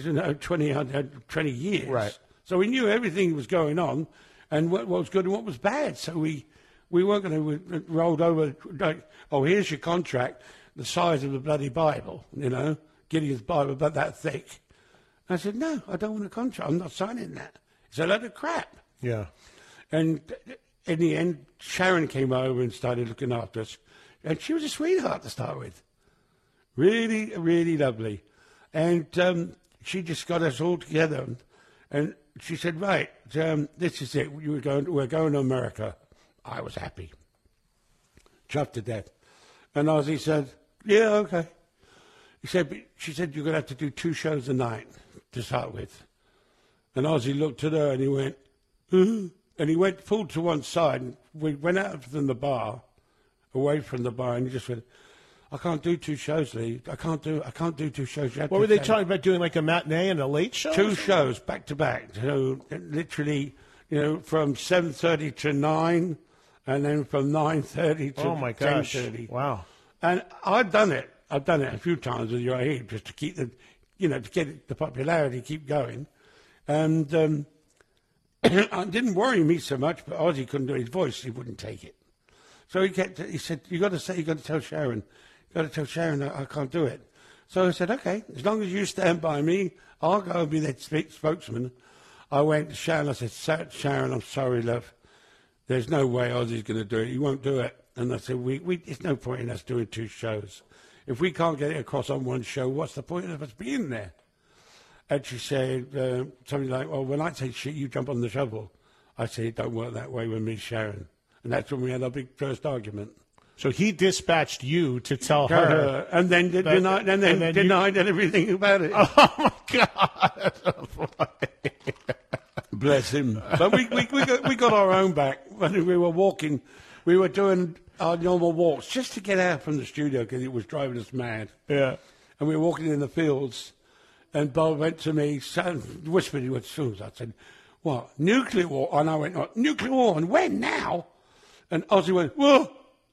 Speaker 6: 20 years.
Speaker 5: Right.
Speaker 6: So we knew everything was going on and what was good and what was bad. So we weren't going to roll over like, oh, here's your contract, the size of the bloody Bible, Gideon's Bible, about that thick. I said, no, I don't want a contract. I'm not signing that. It's a load of crap.
Speaker 5: Yeah.
Speaker 6: And in the end, Sharon came over and started looking after us. And she was a sweetheart to start with. Really, really lovely. And she just got us all together. And she said, right, this is it. We're going to America. I was happy. Chuffed to death. And Ozzy said, yeah, okay. She said, you're going to have to do 2 shows a night to start with. And Ozzy looked at her and he went, and he went full to one side. And we went out from the bar, away from the bar, and he just went, I can't do 2 shows, Lee. I can't do 2 shows.
Speaker 5: What were they talking about, doing like a matinee and a late show?
Speaker 6: 2 shows back to back. So literally, from 7:30 to 9, and then from 9:30 to 10:30.
Speaker 5: Wow.
Speaker 6: And I've done it a few times with Uriah Heep just to keep to get the popularity, keep going. And it didn't worry me so much, but Ozzy couldn't do his voice. He wouldn't take it. So he said, you got to tell Sharon. You got to tell Sharon I can't do it. So I said, okay, as long as you stand by me, I'll go and be the spokesman. I went to Sharon. I said, Sharon, I'm sorry, love. There's no way Ozzy's going to do it. He won't do it. And I said, there's no point in us doing 2 shows. If we can't get it across on 1 show, what's the point of us being there? And she said something like, well, when I say shit, you jump on the shovel. I said, it don't work that way with me, Sharon. And that's when we had our big first argument.
Speaker 5: So he dispatched you to tell her.
Speaker 6: And then denied everything about it.
Speaker 5: Oh, my God.
Speaker 6: Bless him. But we got our own back. When we were walking, we were doing our normal walks just to get out from the studio because it was driving us mad.
Speaker 5: Yeah.
Speaker 6: And we were walking in the fields, and Bob went to me, whispered to us. I said, what, nuclear war? And I went, oh, nuclear war, and when now? And Ozzy went, what?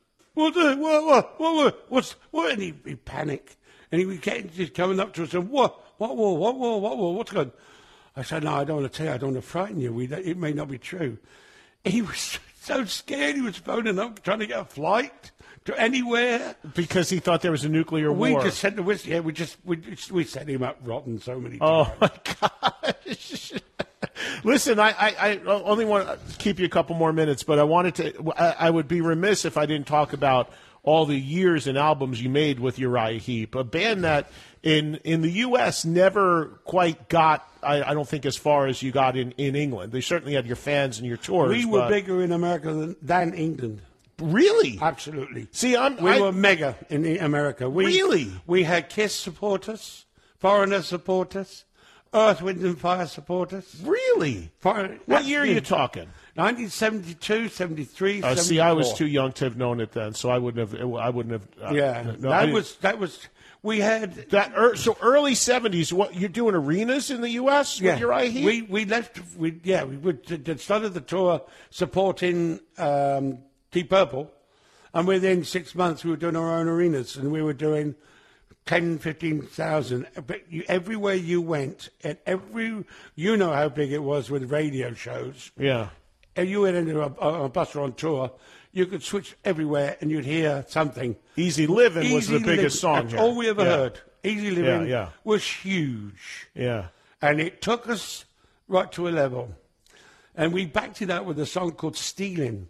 Speaker 6: And he panicked. And he was just coming up to us and, what war, what's going on? I said, no, I don't want to tell you, I don't want to frighten you. It may not be true. He was so scared, he was phoning up, trying to get a flight to anywhere.
Speaker 5: Because he thought there was a nuclear war.
Speaker 6: We just sent the whistle. Yeah, we set him up rotten so many
Speaker 5: Oh,
Speaker 6: times.
Speaker 5: my gosh. Listen, I only want to keep you a couple more minutes, but I would be remiss if I didn't talk about all the years and albums you made with Uriah Heep, a band that in the U.S. never quite got, I don't think, as far as you got in England. They certainly had your fans and your tours.
Speaker 6: We were bigger in America than England.
Speaker 5: Really?
Speaker 6: Absolutely.
Speaker 5: See,
Speaker 6: we were mega in America.
Speaker 5: Really?
Speaker 6: We had KISS support us, Foreigner support us, Earth, Wind and Fire support us.
Speaker 5: Really? What year are you talking?
Speaker 6: 1972, 73, 74.
Speaker 5: See, I was too young to have known it then, so I wouldn't have.
Speaker 6: That was. We had
Speaker 5: that. So early 70s. What you're doing? Arenas in the U.S. with Uriah Heep?
Speaker 6: We left. We started the tour supporting Deep Purple, and within 6 months we were doing our own arenas, and we were doing 10, 15,000. But everywhere you went, and you know how big it was with radio shows.
Speaker 5: Yeah.
Speaker 6: And you went into a bus or on tour, you could switch everywhere and you'd hear something.
Speaker 5: Easy Living was the biggest song
Speaker 6: That's
Speaker 5: here.
Speaker 6: all we ever heard. Easy Living was huge.
Speaker 5: Yeah.
Speaker 6: And it took us right to a level. And we backed it up with a song called Stealing.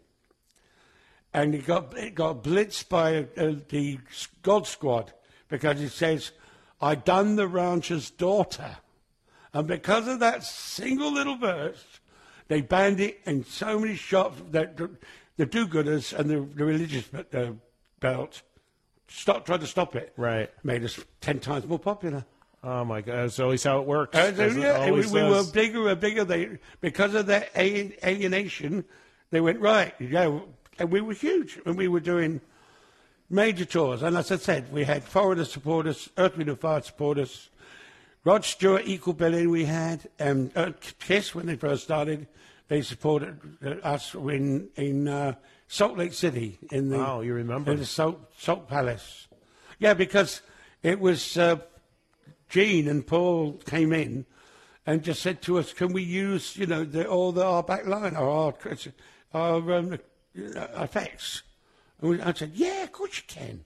Speaker 6: And it got blitzed by the God Squad because it says, I done the rancher's daughter. And because of that single little verse, they banned it in so many shops that the do-gooders and the religious belt tried to stop it.
Speaker 5: Right.
Speaker 6: Made us 10 times more popular.
Speaker 5: Oh, my God. That's always how it works.
Speaker 6: We were bigger and bigger. Because of that alienation, they went, right. Yeah, and we were huge. And we were doing major tours. And as I said, we had Foreigner supporters, Earth, Wind & Fire supporters, Rod Stewart, Equal Billing we had, and Kiss, when they first started, they supported us in Salt Lake City.
Speaker 5: You remember?
Speaker 6: In the Salt Palace. Yeah, because it was Gene and Paul came in and just said to us, can we use, our back line, or our effects? And I said, yeah, of course you can.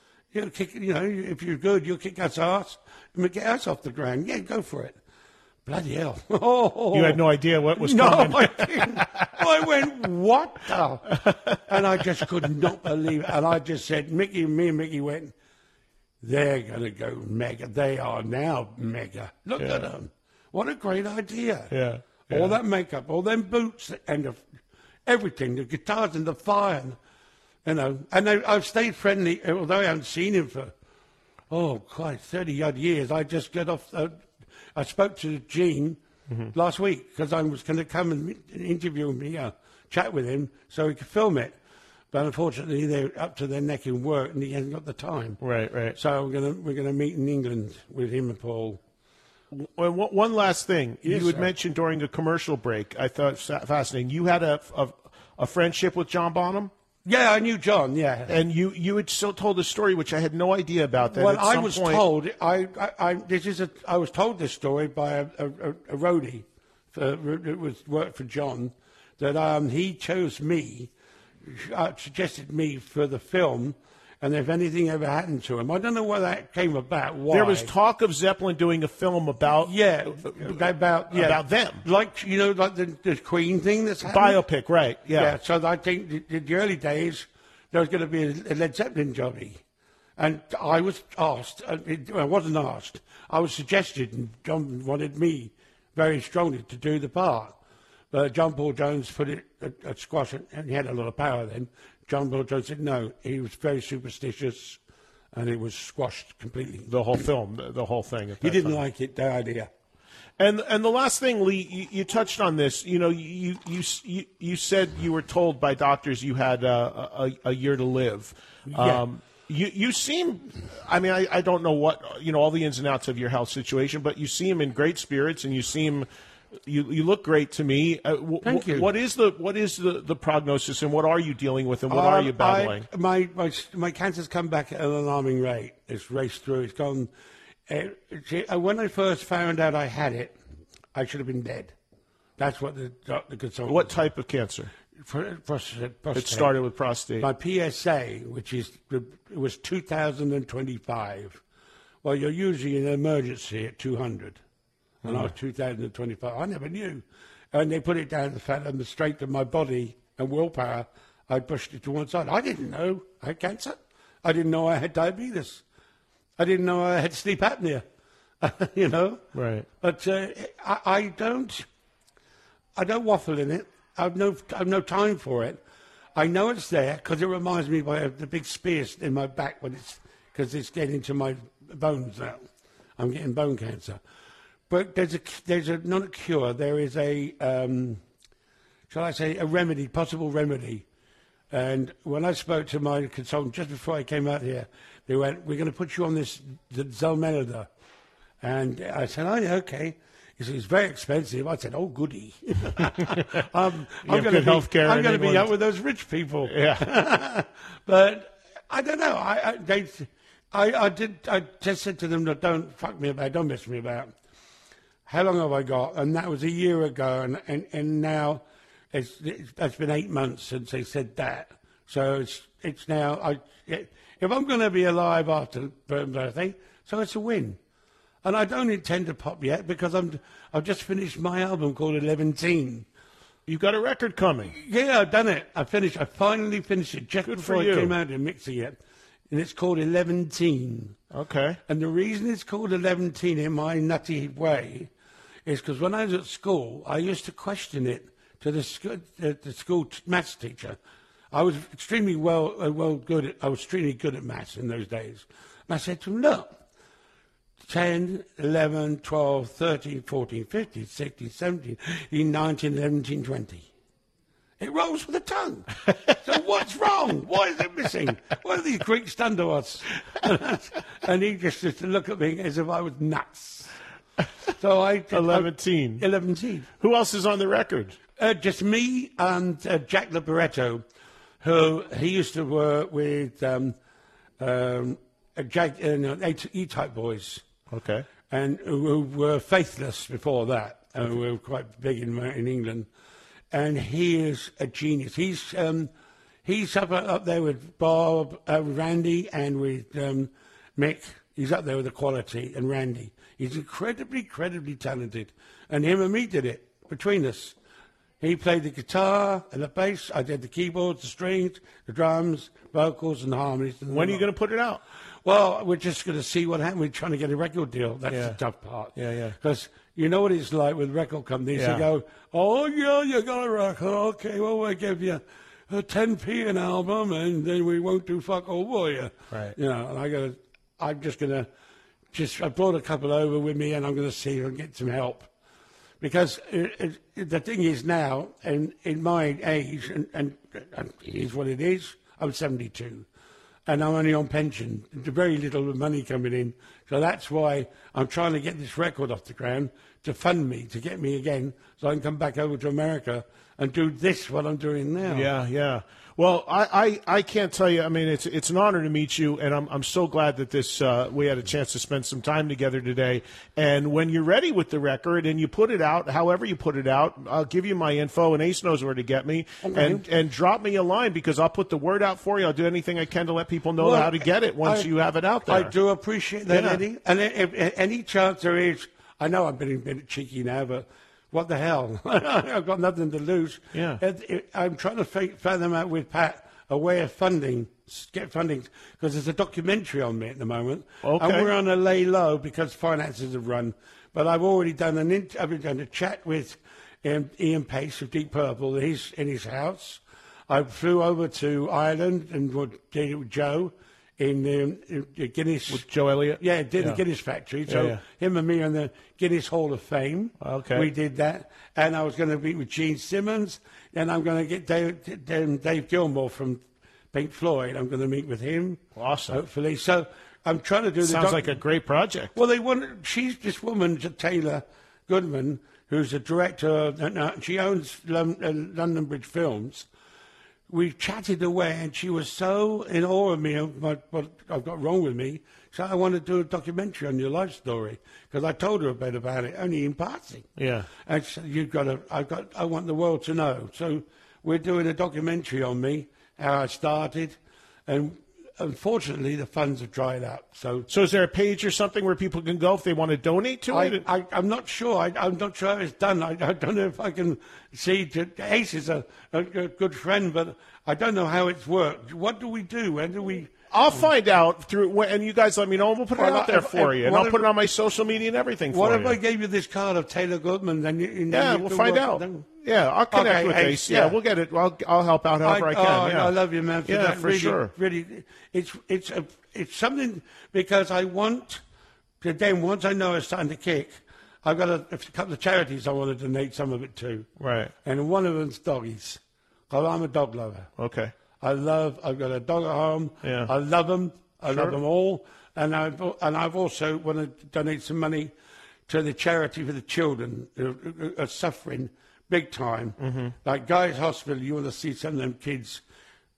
Speaker 6: If you're good, you'll kick us ass and get us off the ground. Yeah, go for it. Bloody hell.
Speaker 5: You had no idea what was coming.
Speaker 6: No, I didn't. I went, what the? And I just could not believe it. And I just said, me and Mickey went, they're going to go mega. They are now mega. Look at them. What a great idea.
Speaker 5: Yeah.
Speaker 6: All that makeup, all them boots and everything, the guitars and the fire. And I've stayed friendly, although I haven't seen him for, quite 30-odd years. I just got off, I spoke to Gene last week because I was going to come and interview me, chat with him so he could film it. But unfortunately, they're up to their neck in work and he hasn't got the time.
Speaker 5: Right.
Speaker 6: So we're gonna meet in England with him and Paul.
Speaker 5: Well, one last thing.
Speaker 6: Yes,
Speaker 5: you had
Speaker 6: sir.
Speaker 5: mentioned during the commercial break, I thought fascinating. You had a friendship with John Bonham?
Speaker 6: Yeah, I knew John, yeah.
Speaker 5: And you had still told a story which I had no idea about. That
Speaker 6: well,
Speaker 5: at
Speaker 6: I
Speaker 5: some
Speaker 6: was
Speaker 5: point...
Speaker 6: told, I was told this story by a roadie that worked for John, that he chose me, suggested me for the film, and if anything ever happened to him. I don't know where that came about, why.
Speaker 5: There was talk of Zeppelin doing a film about...
Speaker 6: about
Speaker 5: them.
Speaker 6: Like the Queen thing that's happened?
Speaker 5: Biopic, right, yeah.
Speaker 6: So I think in the early days, there was going to be a Led Zeppelin jobby. And I was asked, I wasn't asked, I was suggested, and John wanted me very strongly to do the part. But John Paul Jones put it at squash, and he had a lot of power then. John Paul Jones said no. He was very superstitious, and it was squashed completely.
Speaker 5: The whole film, the whole thing.
Speaker 6: He didn't like it, the idea.
Speaker 5: And the last thing, Lee, you touched on this. You said you were told by doctors you had a year to live.
Speaker 6: Yeah.
Speaker 5: You seem, I mean, I don't know what, all the ins and outs of your health situation, but you seem in great spirits, and you seem... You look great to me.
Speaker 6: Thank you.
Speaker 5: What is the prognosis, and what are you dealing with, and what are you battling?
Speaker 6: My cancer's come back at an alarming rate. It's raced through. It's gone. When I first found out I had it, I should have been dead. That's what the consultant.
Speaker 5: What type of cancer?
Speaker 6: Prostate.
Speaker 5: It started with prostate.
Speaker 6: My PSA, it was 2025. Well, you're usually in an emergency at 200. And I was 2025. I never knew. And they put it down to the fact on the strength of my body and willpower, I pushed it to one side. I didn't know I had cancer. I didn't know I had diabetes. I didn't know I had sleep apnea.
Speaker 5: Right.
Speaker 6: But I don't waffle in it. I've no time for it. I know it's there because it reminds me of the big spears in my back because it's getting to my bones now. I'm getting bone cancer. But there's not a cure. There is a, shall I say, a remedy, possible remedy. And when I spoke to my consultant just before I came out here, they went, "We're going to put you on this Zelmenida." And I said, "Oh, yeah, okay." He said, "It's very expensive." I said, "Oh, goody." I'm going to be out with those rich people.
Speaker 5: Yeah.
Speaker 6: But I don't know. I just said to them, don't fuck me about, don't mess me about. How long have I got? And that was a year ago, and now it's been 8 months since they said that. So it's now, if I'm going to be alive after birthday, so it's a win. And I don't intend to pop yet because I've just finished my album called 11-teen.
Speaker 5: You've got a record coming.
Speaker 6: Yeah, I've done it. I finally finished it just
Speaker 5: Good
Speaker 6: before
Speaker 5: for
Speaker 6: I
Speaker 5: you.
Speaker 6: came out to mixing it. And it's called 11-teen.
Speaker 5: Okay.
Speaker 6: And the reason it's called 11-teen in my nutty way is because when I was at school, I used to question it to the school maths teacher. I was extremely good at maths in those days. And I said to him, look, 10, 11, 12, 13, 14, 15, 16, 17, 19, 17, 20. It rolls with the tongue. So what's wrong? Why is it missing? What are these Greeks done to us? And he just used to look at me as if I was nuts. So
Speaker 5: 11-teen.
Speaker 6: 11-teen.
Speaker 5: Who else is on the record?
Speaker 6: Just me and Jack Liberetto, who he used to work with E-Type Boys.
Speaker 5: Okay.
Speaker 6: And who were Faithless before that, who were quite big in England. And he is a genius. He's up there with Bob, Randy, and with Mick. He's up there with the quality, and Randy. He's incredibly talented. And him and me did it, between us. He played the guitar and the bass. I did the keyboards, the strings, the drums, vocals, and harmonies. And
Speaker 5: When are you going to put it out?
Speaker 6: Well, we're just going to see what happens. We're trying to get a record deal. That's the tough part.
Speaker 5: Yeah.
Speaker 6: Because you know what it's like with record companies.
Speaker 5: Yeah.
Speaker 6: They go, oh, yeah, you got a record. Okay, well, we'll give you a 10p an album, and then we won't do fuck all for you.
Speaker 5: Right.
Speaker 6: You know, and I brought a couple over with me, and I'm going to see if I can get some help. Because the thing is now, and in my age, and it is what it is, I'm 72. And I'm only on pension. There's very little money coming in. So that's why I'm trying to get this record off the ground to fund me, to get me again, so I can come back over to America and do this, what I'm doing now.
Speaker 5: Yeah. Well, I can't tell you. I mean, it's an honor to meet you, and I'm so glad that we had a chance to spend some time together today. And when you're ready with the record and you put it out, however you put it out, I'll give you my info, and Ace knows where to get me. Okay. And drop me a line because I'll put the word out for you. I'll do anything I can to let people know how to get it once you have it out there.
Speaker 6: I do appreciate that, Eddie. And if any chance there is, I know I'm being a bit cheeky now, but what the hell? I've got nothing to lose.
Speaker 5: Yeah.
Speaker 6: I'm trying to fathom out with Pat a way of get funding, because there's a documentary on me at the moment.
Speaker 5: Okay.
Speaker 6: And we're on a lay low because finances have run. But I've already done a chat with Ian Pace of Deep Purple. He's in his house. I flew over to Ireland and did it with Joe in Guinness.
Speaker 5: With Joe Elliott?
Speaker 6: Yeah, did the Guinness factory. So him and me are in the Guinness Hall of Fame.
Speaker 5: Okay.
Speaker 6: We did that. And I was going to meet with Gene Simmons. And I'm going to get Dave Gilmour from Pink Floyd. I'm going to meet with him.
Speaker 5: Awesome.
Speaker 6: Hopefully. So I'm trying to do
Speaker 5: Sounds like a great project.
Speaker 6: Well, she's this woman, Taylor Goodman, who's a director. She owns London Bridge Films. We chatted away, and she was so in awe of me, of what I've got wrong with me. So I want to do a documentary on your life story, because I told her a bit about it, only in passing.
Speaker 5: Yeah.
Speaker 6: And so I want the world to know. So we're doing a documentary on me, how I started, and unfortunately the funds have dried up. So
Speaker 5: is there a page or something where people can go if they want to donate to it?
Speaker 6: I'm not sure. I'm not sure how it's done. I don't know if I can see. Ace is a good friend, but I don't know how it's worked. What do we do? When do we...
Speaker 5: I'll find out and you guys let me know, and we'll put it out there for you. And I'll put it on my social media and everything for you.
Speaker 6: What if I gave you this card of Taylor Goodman? Then
Speaker 5: we'll find out. Yeah, I'll connect with Ace. Yeah, we'll get it. I'll help out however I can.
Speaker 6: I love you, man. For that.
Speaker 5: For
Speaker 6: really,
Speaker 5: sure.
Speaker 6: Really, it's something, because I want to, then once I know it's starting to kick, I've got a couple of charities I want to donate some of it to.
Speaker 5: Right.
Speaker 6: And one of them's doggies. Because I'm a dog lover.
Speaker 5: Okay.
Speaker 6: I've got a dog at home.
Speaker 5: Yeah.
Speaker 6: I love them. I love them all. And I've also want to donate some money to the charity for the children who are suffering big time. Mm-hmm. Like Guy's Hospital, you want to see some of them kids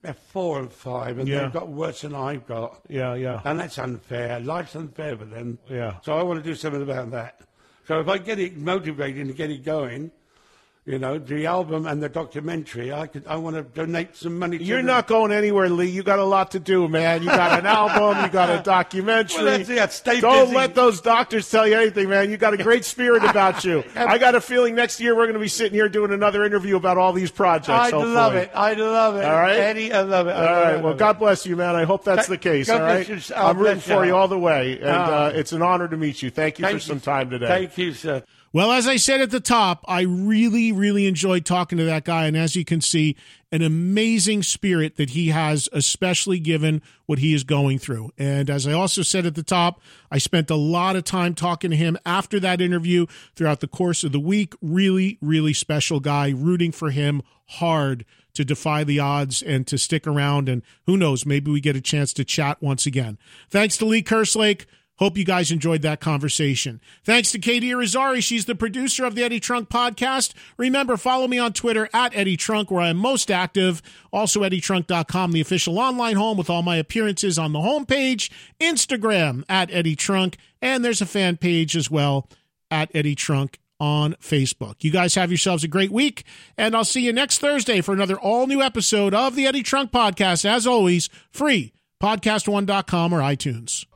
Speaker 6: they're 4 and 5, and they've got worse than I've got.
Speaker 5: Yeah.
Speaker 6: And that's unfair. Life's unfair for them.
Speaker 5: Yeah.
Speaker 6: So I want to do something about that. So if I get it motivated and get it going, you know, the album and the documentary, I want to donate some money to
Speaker 5: You're not going anywhere, Lee. You got a lot to do, man. You got an album, you got a documentary.
Speaker 6: Well, that's it. Stay
Speaker 5: Don't
Speaker 6: busy.
Speaker 5: let those doctors tell you anything, man. You got a great spirit about you. I got a feeling next year we're going to be sitting here doing another interview about all these projects.
Speaker 6: I'd love it. All right? Eddie, I love it.
Speaker 5: All right. Well, God bless you, man. I hope that's the case.
Speaker 6: God
Speaker 5: all right.
Speaker 6: bless you.
Speaker 5: I'm rooting for you all the way, and it's an honor to meet you. Thank you for some time today.
Speaker 6: Thank you, sir.
Speaker 4: Well, as I said at the top, I really, really enjoyed talking to that guy. And as you can see, an amazing spirit that he has, especially given what he is going through. And as I also said at the top, I spent a lot of time talking to him after that interview throughout the course of the week. Really, really special guy, rooting for him hard to defy the odds and to stick around. And who knows, maybe we get a chance to chat once again. Thanks to Lee Kerslake. Hope you guys enjoyed that conversation. Thanks to Katie Irizarry. She's the producer of the Eddie Trunk podcast. Remember, follow me on Twitter at Eddie Trunk, where I am most active. Also, EddieTrunk.com, the official online home with all my appearances on the homepage. Instagram at Eddie Trunk. And there's a fan page as well at Eddie Trunk on Facebook. You guys have yourselves a great week, and I'll see you next Thursday for another all-new episode of the Eddie Trunk podcast. As always, free, podcast1.com or iTunes.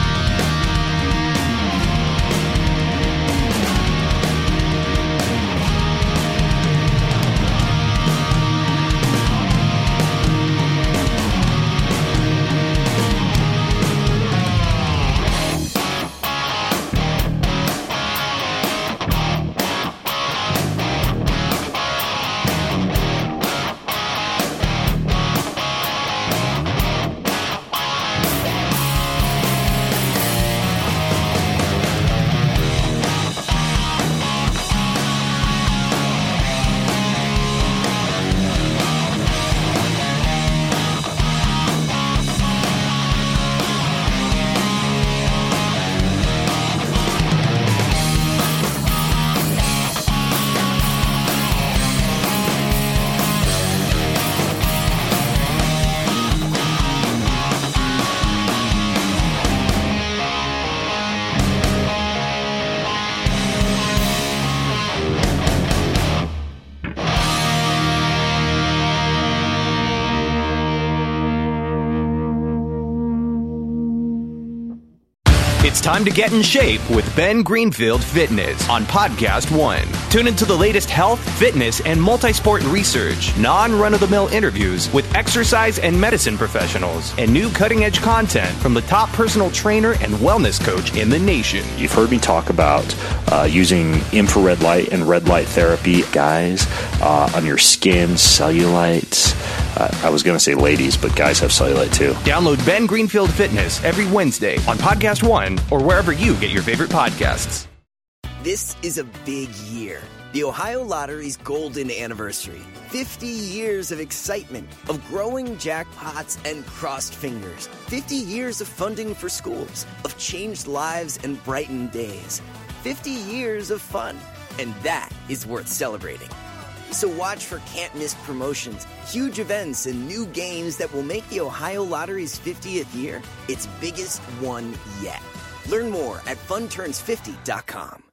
Speaker 7: It's time to get in shape with Ben Greenfield Fitness on Podcast One. Tune into the latest health, fitness, and multi-sport research, non-run-of-the-mill interviews with exercise and medicine professionals, and new cutting-edge content from the top personal trainer and wellness coach in the nation.
Speaker 8: You've heard me talk about using infrared light and red light therapy, guys, on your skin, cellulite. I was going to say ladies, but guys have cellulite too.
Speaker 7: Download Ben Greenfield Fitness every Wednesday on Podcast One or wherever you get your favorite podcasts.
Speaker 9: This is a big year. The Ohio Lottery's golden anniversary. 50 years of excitement, of growing jackpots and crossed fingers. 50 years of funding for schools, of changed lives and brightened days. 50 years of fun, and that is worth celebrating. So watch for can't-miss promotions, huge events, and new games that will make the Ohio Lottery's 50th year its biggest one yet. Learn more at funturns50.com.